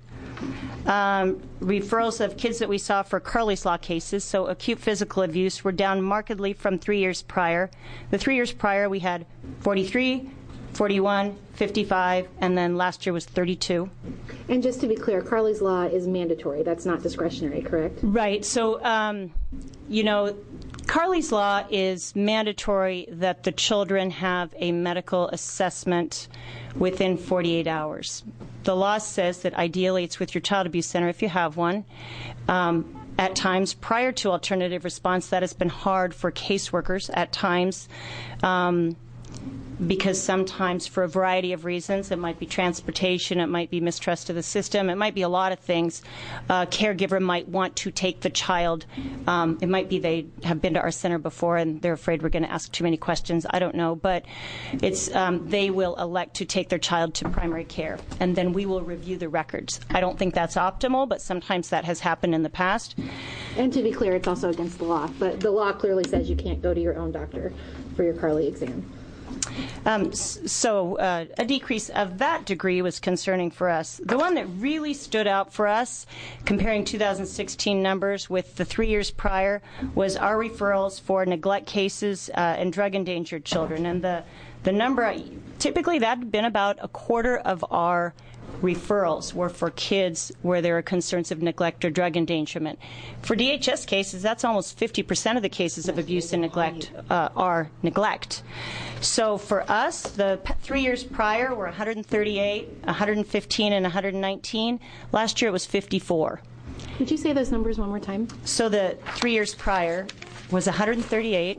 Um, referrals of kids that we saw for Carly's Law cases, so acute physical abuse, were down markedly from three years prior. The three years prior, we had forty-three, forty-one, fifty-five, and then last year was thirty-two. And just to be clear, Carly's Law is mandatory. That's not discretionary, correct? Right. So, um, you know, Carly's Law is mandatory that the children have a medical assessment within forty-eight hours. The law says that ideally it's with your child abuse center if you have one. Um, at times, prior to alternative response, that has been hard for caseworkers at times. Um, because sometimes for a variety of reasons, it might be transportation, it might be mistrust of the system, it might be a lot of things. A caregiver might want to take the child. Um, it might be they have been to our center before and they're afraid we're going to ask too many questions. I don't know. But it's um, they will elect to take their child to primary care, and then we will review the records. I don't think that's optimal, but sometimes that has happened in the past. And to be clear, it's also against the law. But the law clearly says you can't go to your own doctor for your Carly exam. Um, so uh, a decrease of that degree was concerning for us. The one that really stood out for us, comparing two thousand sixteen numbers with the three years prior, was our referrals for neglect cases uh, and drug-endangered children. And the, the number, typically that had been about a quarter of our referrals were for kids where there are concerns of neglect or drug endangerment. For D H S cases, that's almost fifty percent of the cases of abuse and neglect uh, are neglect. So for us, the three years prior were one hundred thirty-eight, one hundred fifteen, and one hundred nineteen. Last year it was fifty-four. Would you say those numbers one more time? So the three years prior was one hundred thirty-eight,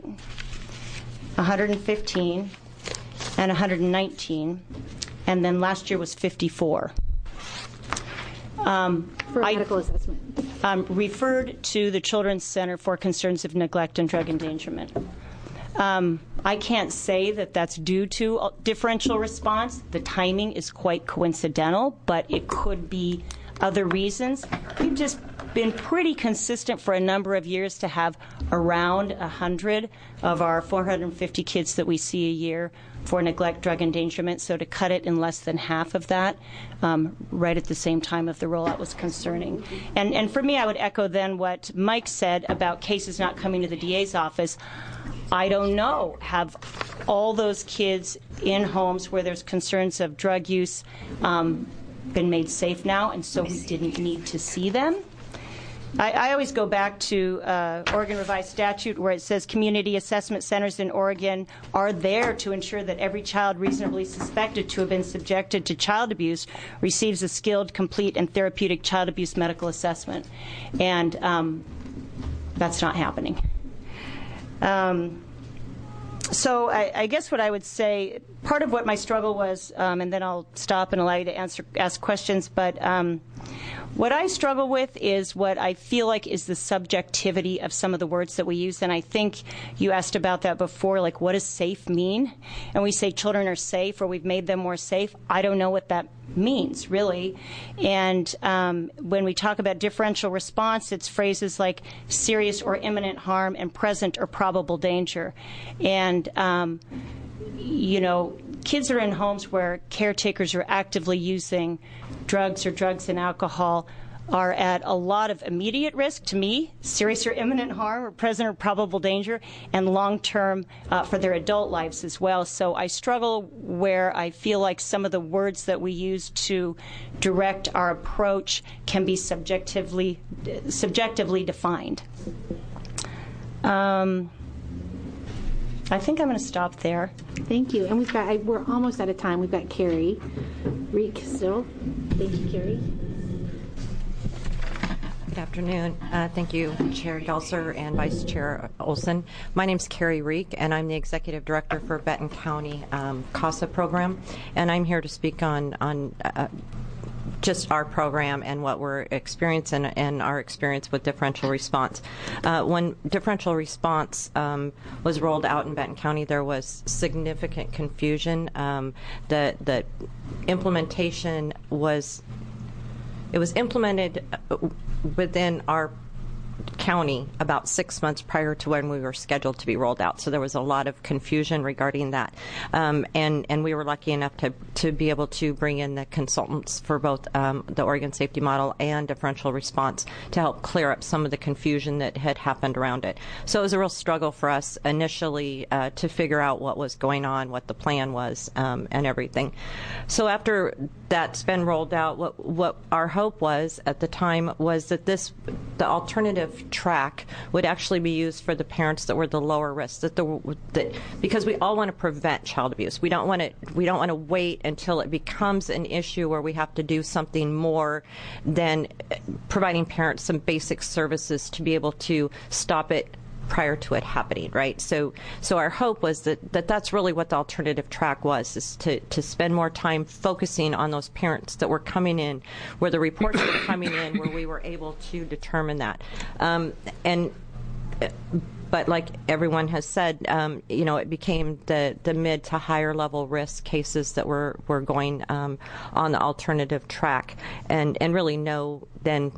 one hundred fifteen, and one hundred nineteen. And then last year was fifty-four. Um, for I, medical assessment. Um, referred to the Children's Center for concerns of neglect and drug endangerment. Um, I can't say that that's due to differential response. The timing is quite coincidental, but it could be other reasons. We've just been pretty consistent for a number of years to have around one hundred of our four hundred fifty kids that we see a year for neglect, drug endangerment. So to cut it in less than half of that, um, right at the same time of the rollout, was concerning. And, and for me, I would echo then what Mike said about cases not coming to the D A's office. I don't know. Have all those kids in homes where there's concerns of drug use um, been made safe now, and so we didn't need to see them? I, I always go back to uh, Oregon Revised Statute, where it says community assessment centers in Oregon are there to ensure that every child reasonably suspected to have been subjected to child abuse receives a skilled, complete, and therapeutic child abuse medical assessment. And um, that's not happening. Um, so I, I guess what I would say, part of what my struggle was, um, and then I'll stop and allow you to answer, ask questions, but um, what I struggle with is what I feel like is the subjectivity of some of the words that we use. And I think you asked about that before, like what does safe mean? And we say children are safe, or we've made them more safe. I don't know what that means, really. And um, when we talk about differential response, it's phrases like serious or imminent harm and present or probable danger. And, um, you know, kids are in homes where caretakers are actively using drugs or drugs and alcohol. are at a lot of immediate risk to me, serious or imminent harm or present or probable danger, and long-term uh, for their adult lives as well. So I struggle where I feel like some of the words that we use to direct our approach can be subjectively subjectively defined. Um, I think I'm going to stop there. Thank you. And we've got, I, we're almost out of time. We've got Carrie Reek still. Thank you, Carrie. Good afternoon. Uh, thank you, Chair Gelser and Vice Chair Olson. My name is Carrie Reek, and I'm the Executive Director for Benton County um, CASA program, and I'm here to speak on, on uh, just our program and what we're experiencing and our experience with differential response. Uh, when differential response um, was rolled out in Benton County, there was significant confusion. Um, the, the implementation was, it was implemented within our county about six months prior to when we were scheduled to be rolled out. So there was a lot of confusion regarding that. Um, and, and we were lucky enough to, to be able to bring in the consultants for both um, the Oregon Safety Model and differential response to help clear up some of the confusion that had happened around it. So it was a real struggle for us initially uh, to figure out what was going on, what the plan was, um, and everything. So after that's been rolled out, what, what our hope was at the time was that this, the alternative track would actually be used for the parents that were the lower risk, that the that because we all want to prevent child abuse. We don't want to we don't want to wait until it becomes an issue where we have to do something more than providing parents some basic services to be able to stop it prior to it happening, right? So so our hope was that, that that's really what the alternative track was, is to, to spend more time focusing on those parents that were coming in, where the reports were coming in, where we were able to determine that. Um, and But like everyone has said, um, you know, it became the, the mid to higher level risk cases that were, were going um, on the alternative track, and, and really no then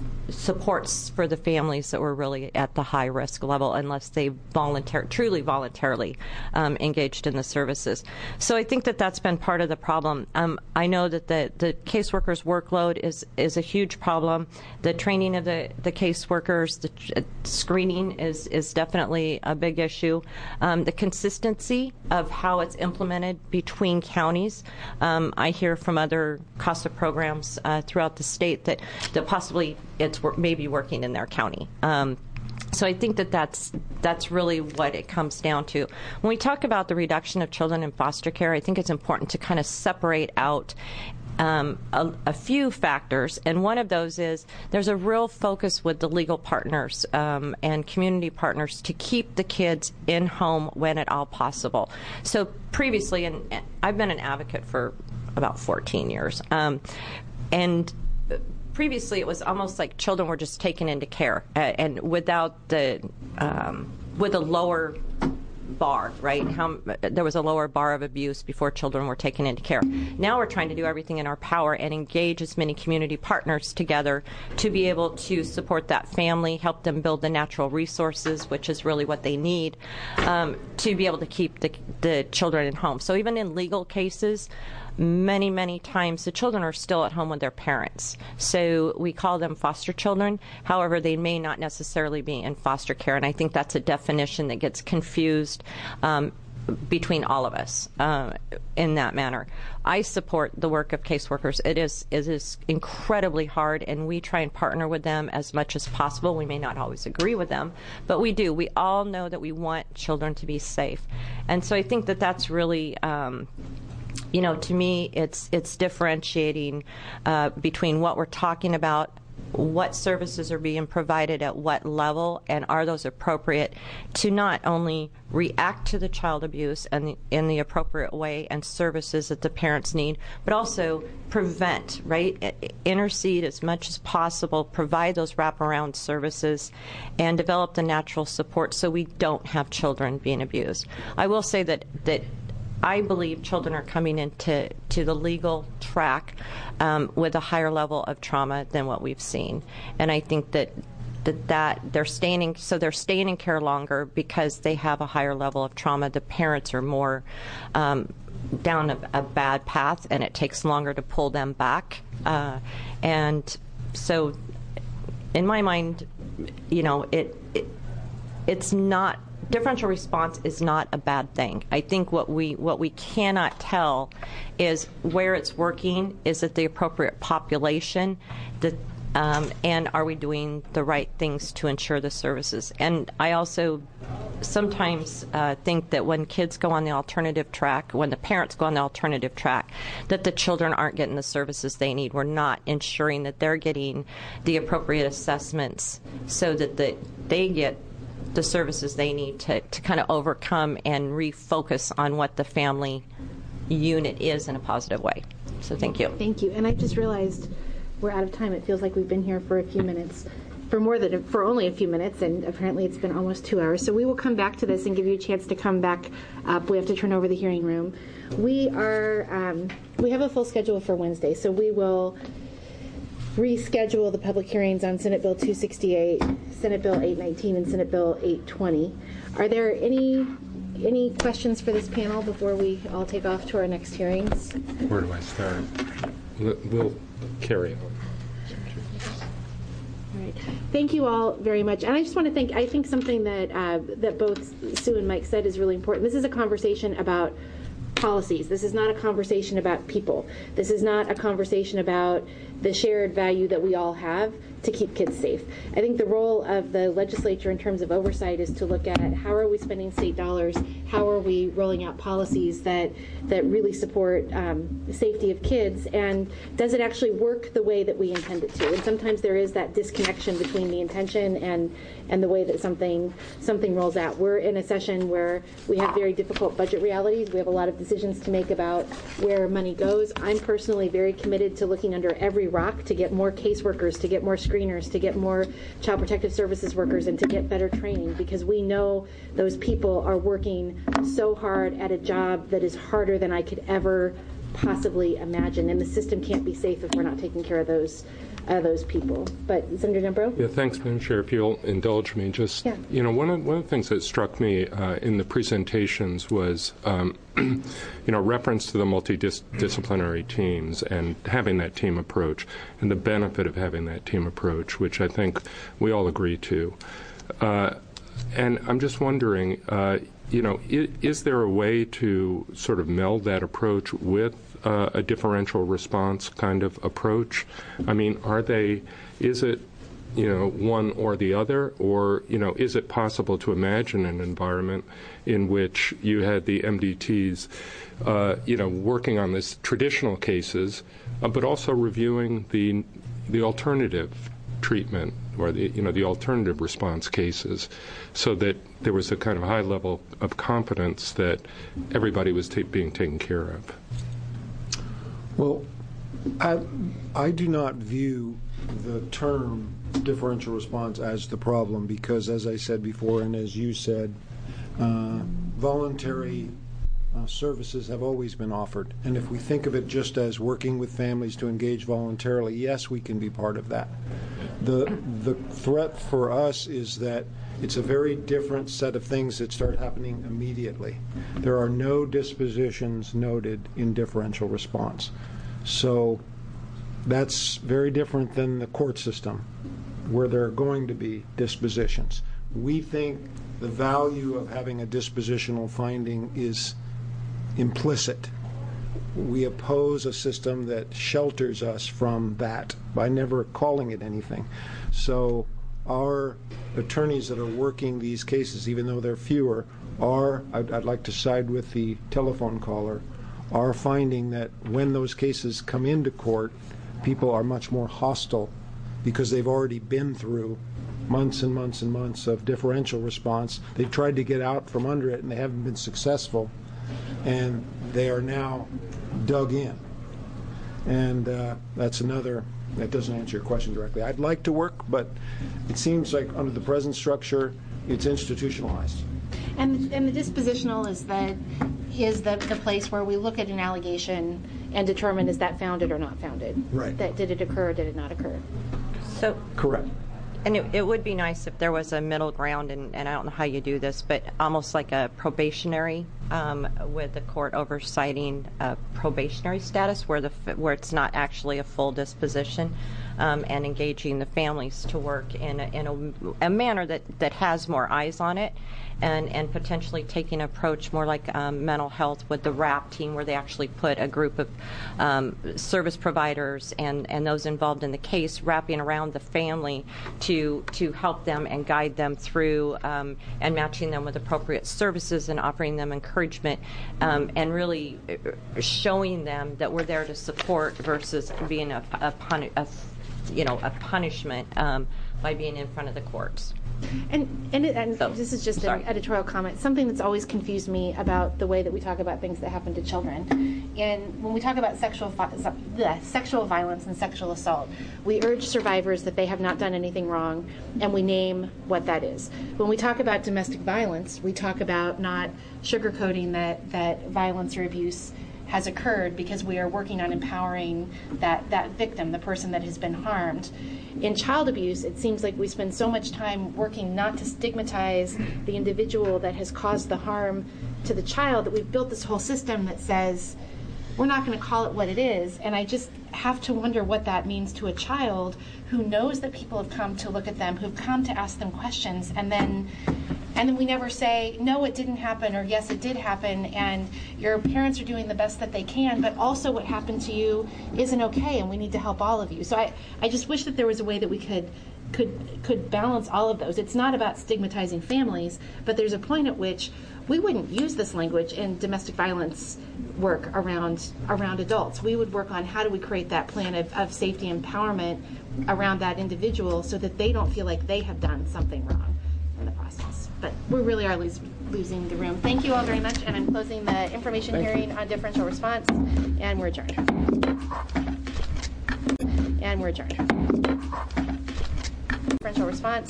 supports for the families that were really at the high risk level unless they voluntar- truly voluntarily um, engaged in the services. So I think that that's been part of the problem. Um, I know that the, the caseworkers' workload is, is a huge problem. The training of the, the caseworkers, the uh, screening is, is definitely a big issue. Um, the consistency of how it's implemented between counties. Um, I hear from other CASA programs uh, throughout the state that, that possibly it's maybe working in their county. Um, so I think that that's, that's really what it comes down to. When we talk about the reduction of children in foster care, I think it's important to kind of separate out Um, a, a few factors, and one of those is there's a real focus with the legal partners um, and community partners to keep the kids in home when at all possible. So previously, and, and I've been an advocate for about fourteen years, um, and previously it was almost like children were just taken into care, uh, and without the um, with a lower bar, right? How, there was a lower bar of abuse before children were taken into care. Now we're trying to do everything in our power and engage as many community partners together to be able to support that family, help them build the natural resources, which is really what they need, um, to be able to keep the, the children at home. So even in legal cases, many, many times the children are still at home with their parents. So we call them foster children. However, they may not necessarily be in foster care, and I think that's a definition that gets confused um, between all of us uh, in that manner. I support the work of caseworkers. It is, it is incredibly hard, and we try and partner with them as much as possible. We may not always agree with them, but we do. We all know that we want children to be safe. And so I think that that's really... Um, You know, to me, it's it's differentiating uh, between what we're talking about, what services are being provided at what level, and are those appropriate to not only react to the child abuse and the, in the appropriate way and services that the parents need, but also prevent, right? Intercede as much as possible, provide those wraparound services, and develop the natural support so we don't have children being abused. I will say that that. I believe children are coming into to the legal track um, with a higher level of trauma than what we've seen, and I think that that, that they're staying in, so they're staying in care longer because they have a higher level of trauma. The parents are more um, down a, a bad path, and it takes longer to pull them back. Uh, and so, in my mind, you know, it, it it's not. Differential response is not a bad thing. I think what we what we cannot tell is where it's working. Is it the appropriate population? The, um, and are we doing the right things to ensure the services? And I also sometimes uh, think that when kids go on the alternative track, when the parents go on the alternative track, that the children aren't getting the services they need. We're not ensuring that they're getting the appropriate assessments so that the, they get the services they need to, to kind of overcome and refocus on what the family unit is in a positive way. So thank you. Thank you. And I just realized we're out of time. It feels like we've been here for a few minutes, for more than, for only a few minutes, and apparently it's been almost two hours. So we will come back to this and give you a chance to come back up. We have to turn over the hearing room. We are, um, we have a full schedule for Wednesday, so we will reschedule the public hearings on Senate Bill two sixty-eight, Senate Bill eight nineteen, and Senate Bill eight twenty. Are there any any questions for this panel before we all take off to our next hearings? Where do I start? We'll carry on. All right. Thank you all very much. And I just want to thank, I think something that uh, that both Sue and Mike said is really important. This is a conversation about policies. This is not a conversation about people. This is not a conversation about the shared value that we all have to keep kids safe. I think the role of the legislature in terms of oversight is to look at how are we spending state dollars, how are we rolling out policies that that really support um, the safety of kids, and does it actually work the way that we intend it to? And sometimes there is that disconnection between the intention and and the way that something something rolls out. We're in a session where we have very difficult budget realities. We have a lot of decisions to make about where money goes. I'm personally very committed to looking under every rock to get more caseworkers, to get more screeners, to get more child protective services workers, and to get better training, because we know those people are working so hard at a job that is harder than I could ever possibly imagine, and the system can't be safe if we're not taking care of those uh, those people. But Senator Dembro? Yeah, thanks, Madam Chair. If you'll indulge me, just yeah. you know, one of one of the things that struck me uh, in the presentations was um, you know, reference to the multidisciplinary teams and having that team approach, and the benefit of having that team approach, which I think we all agree to. Uh, and I'm just wondering, uh, you know, is, is there a way to sort of meld that approach with uh, a differential response kind of approach? I mean, are they, is it, you know, one or the other, or, you know, is it possible to imagine an environment in which you had the M D Ts, uh, you know, working on this traditional cases, uh, but also reviewing the the alternative treatment, or the, you know, the alternative response cases, so that there was a kind of high level of confidence that everybody was ta- being taken care of? Well, I, I do not view the term differential response as the problem, because, as I said before, and as you said, uh, voluntary uh, services have always been offered. And if we think of it just as working with families to engage voluntarily, yes, we can be part of that. The, the threat for us is that it's a very different set of things that start happening immediately. There are no dispositions noted in differential response. So that's very different than the court system, where there are going to be dispositions. We think the value of having a dispositional finding is implicit. We oppose a system that shelters us from that by never calling it anything. So our attorneys that are working these cases, even though they're fewer, are, I'd, I'd like to side with the telephone caller, are finding that when those cases come into court, people are much more hostile because they've already been through months and months and months of differential response. They've tried to get out from under it, and they haven't been successful, and they are now dug in. And uh, that's another, that doesn't answer your question directly. I'd like to work, but it seems like under the present structure, it's institutionalized. And and the dispositional is the is the, the place where we look at an allegation and determine, is that founded or not founded? Right. That did it occur or did it not occur? So correct. And it, it would be nice if there was a middle ground, and, and I don't know how you do this, but almost like a probationary, um, with the court oversighting a probationary status where the where it's not actually a full disposition. um, and engaging the families to work in a, in a, a manner that, that has more eyes on it, and, and potentially taking an approach more like um, mental health with the RAP team, where they actually put a group of um, service providers and, and those involved in the case wrapping around the family to to help them and guide them through um, and matching them with appropriate services and offering them encouragement um, and really showing them that we're there to support versus being a, a, puni- a you know a punishment um, by being in front of the courts. And, and, it, and so, this is just sorry. an editorial comment. Something that's always confused me about the way that we talk about things that happen to children. And when we talk about sexual the sexual violence and sexual assault, we urge survivors that they have not done anything wrong, and we name what that is. When we talk about domestic violence, we talk about not sugarcoating that, that violence or abuse has occurred, because we are working on empowering that, that victim, the person that has been harmed. In child abuse, it seems like we spend so much time working not to stigmatize the individual that has caused the harm to the child that we've built this whole system that says we're not going to call it what it is. And I just have to wonder what that means to a child who knows that people have come to look at them, who've come to ask them questions, and then and then we never say, no, it didn't happen, or yes, it did happen, and your parents are doing the best that they can, but also what happened to you isn't okay, and we need to help all of you. So I, I just wish that there was a way that we could could could balance all of those. It's not about stigmatizing families, but there's a point at which we wouldn't use this language in domestic violence work around around adults. We would work on how do we create that plan of, of safety empowerment around that individual so that they don't feel like they have done something wrong in the process. But we really are lose, losing the room. Thank you all very much, and I'm closing the information Thank hearing you. on differential response, and we're adjourned. And we're adjourned. Differential response.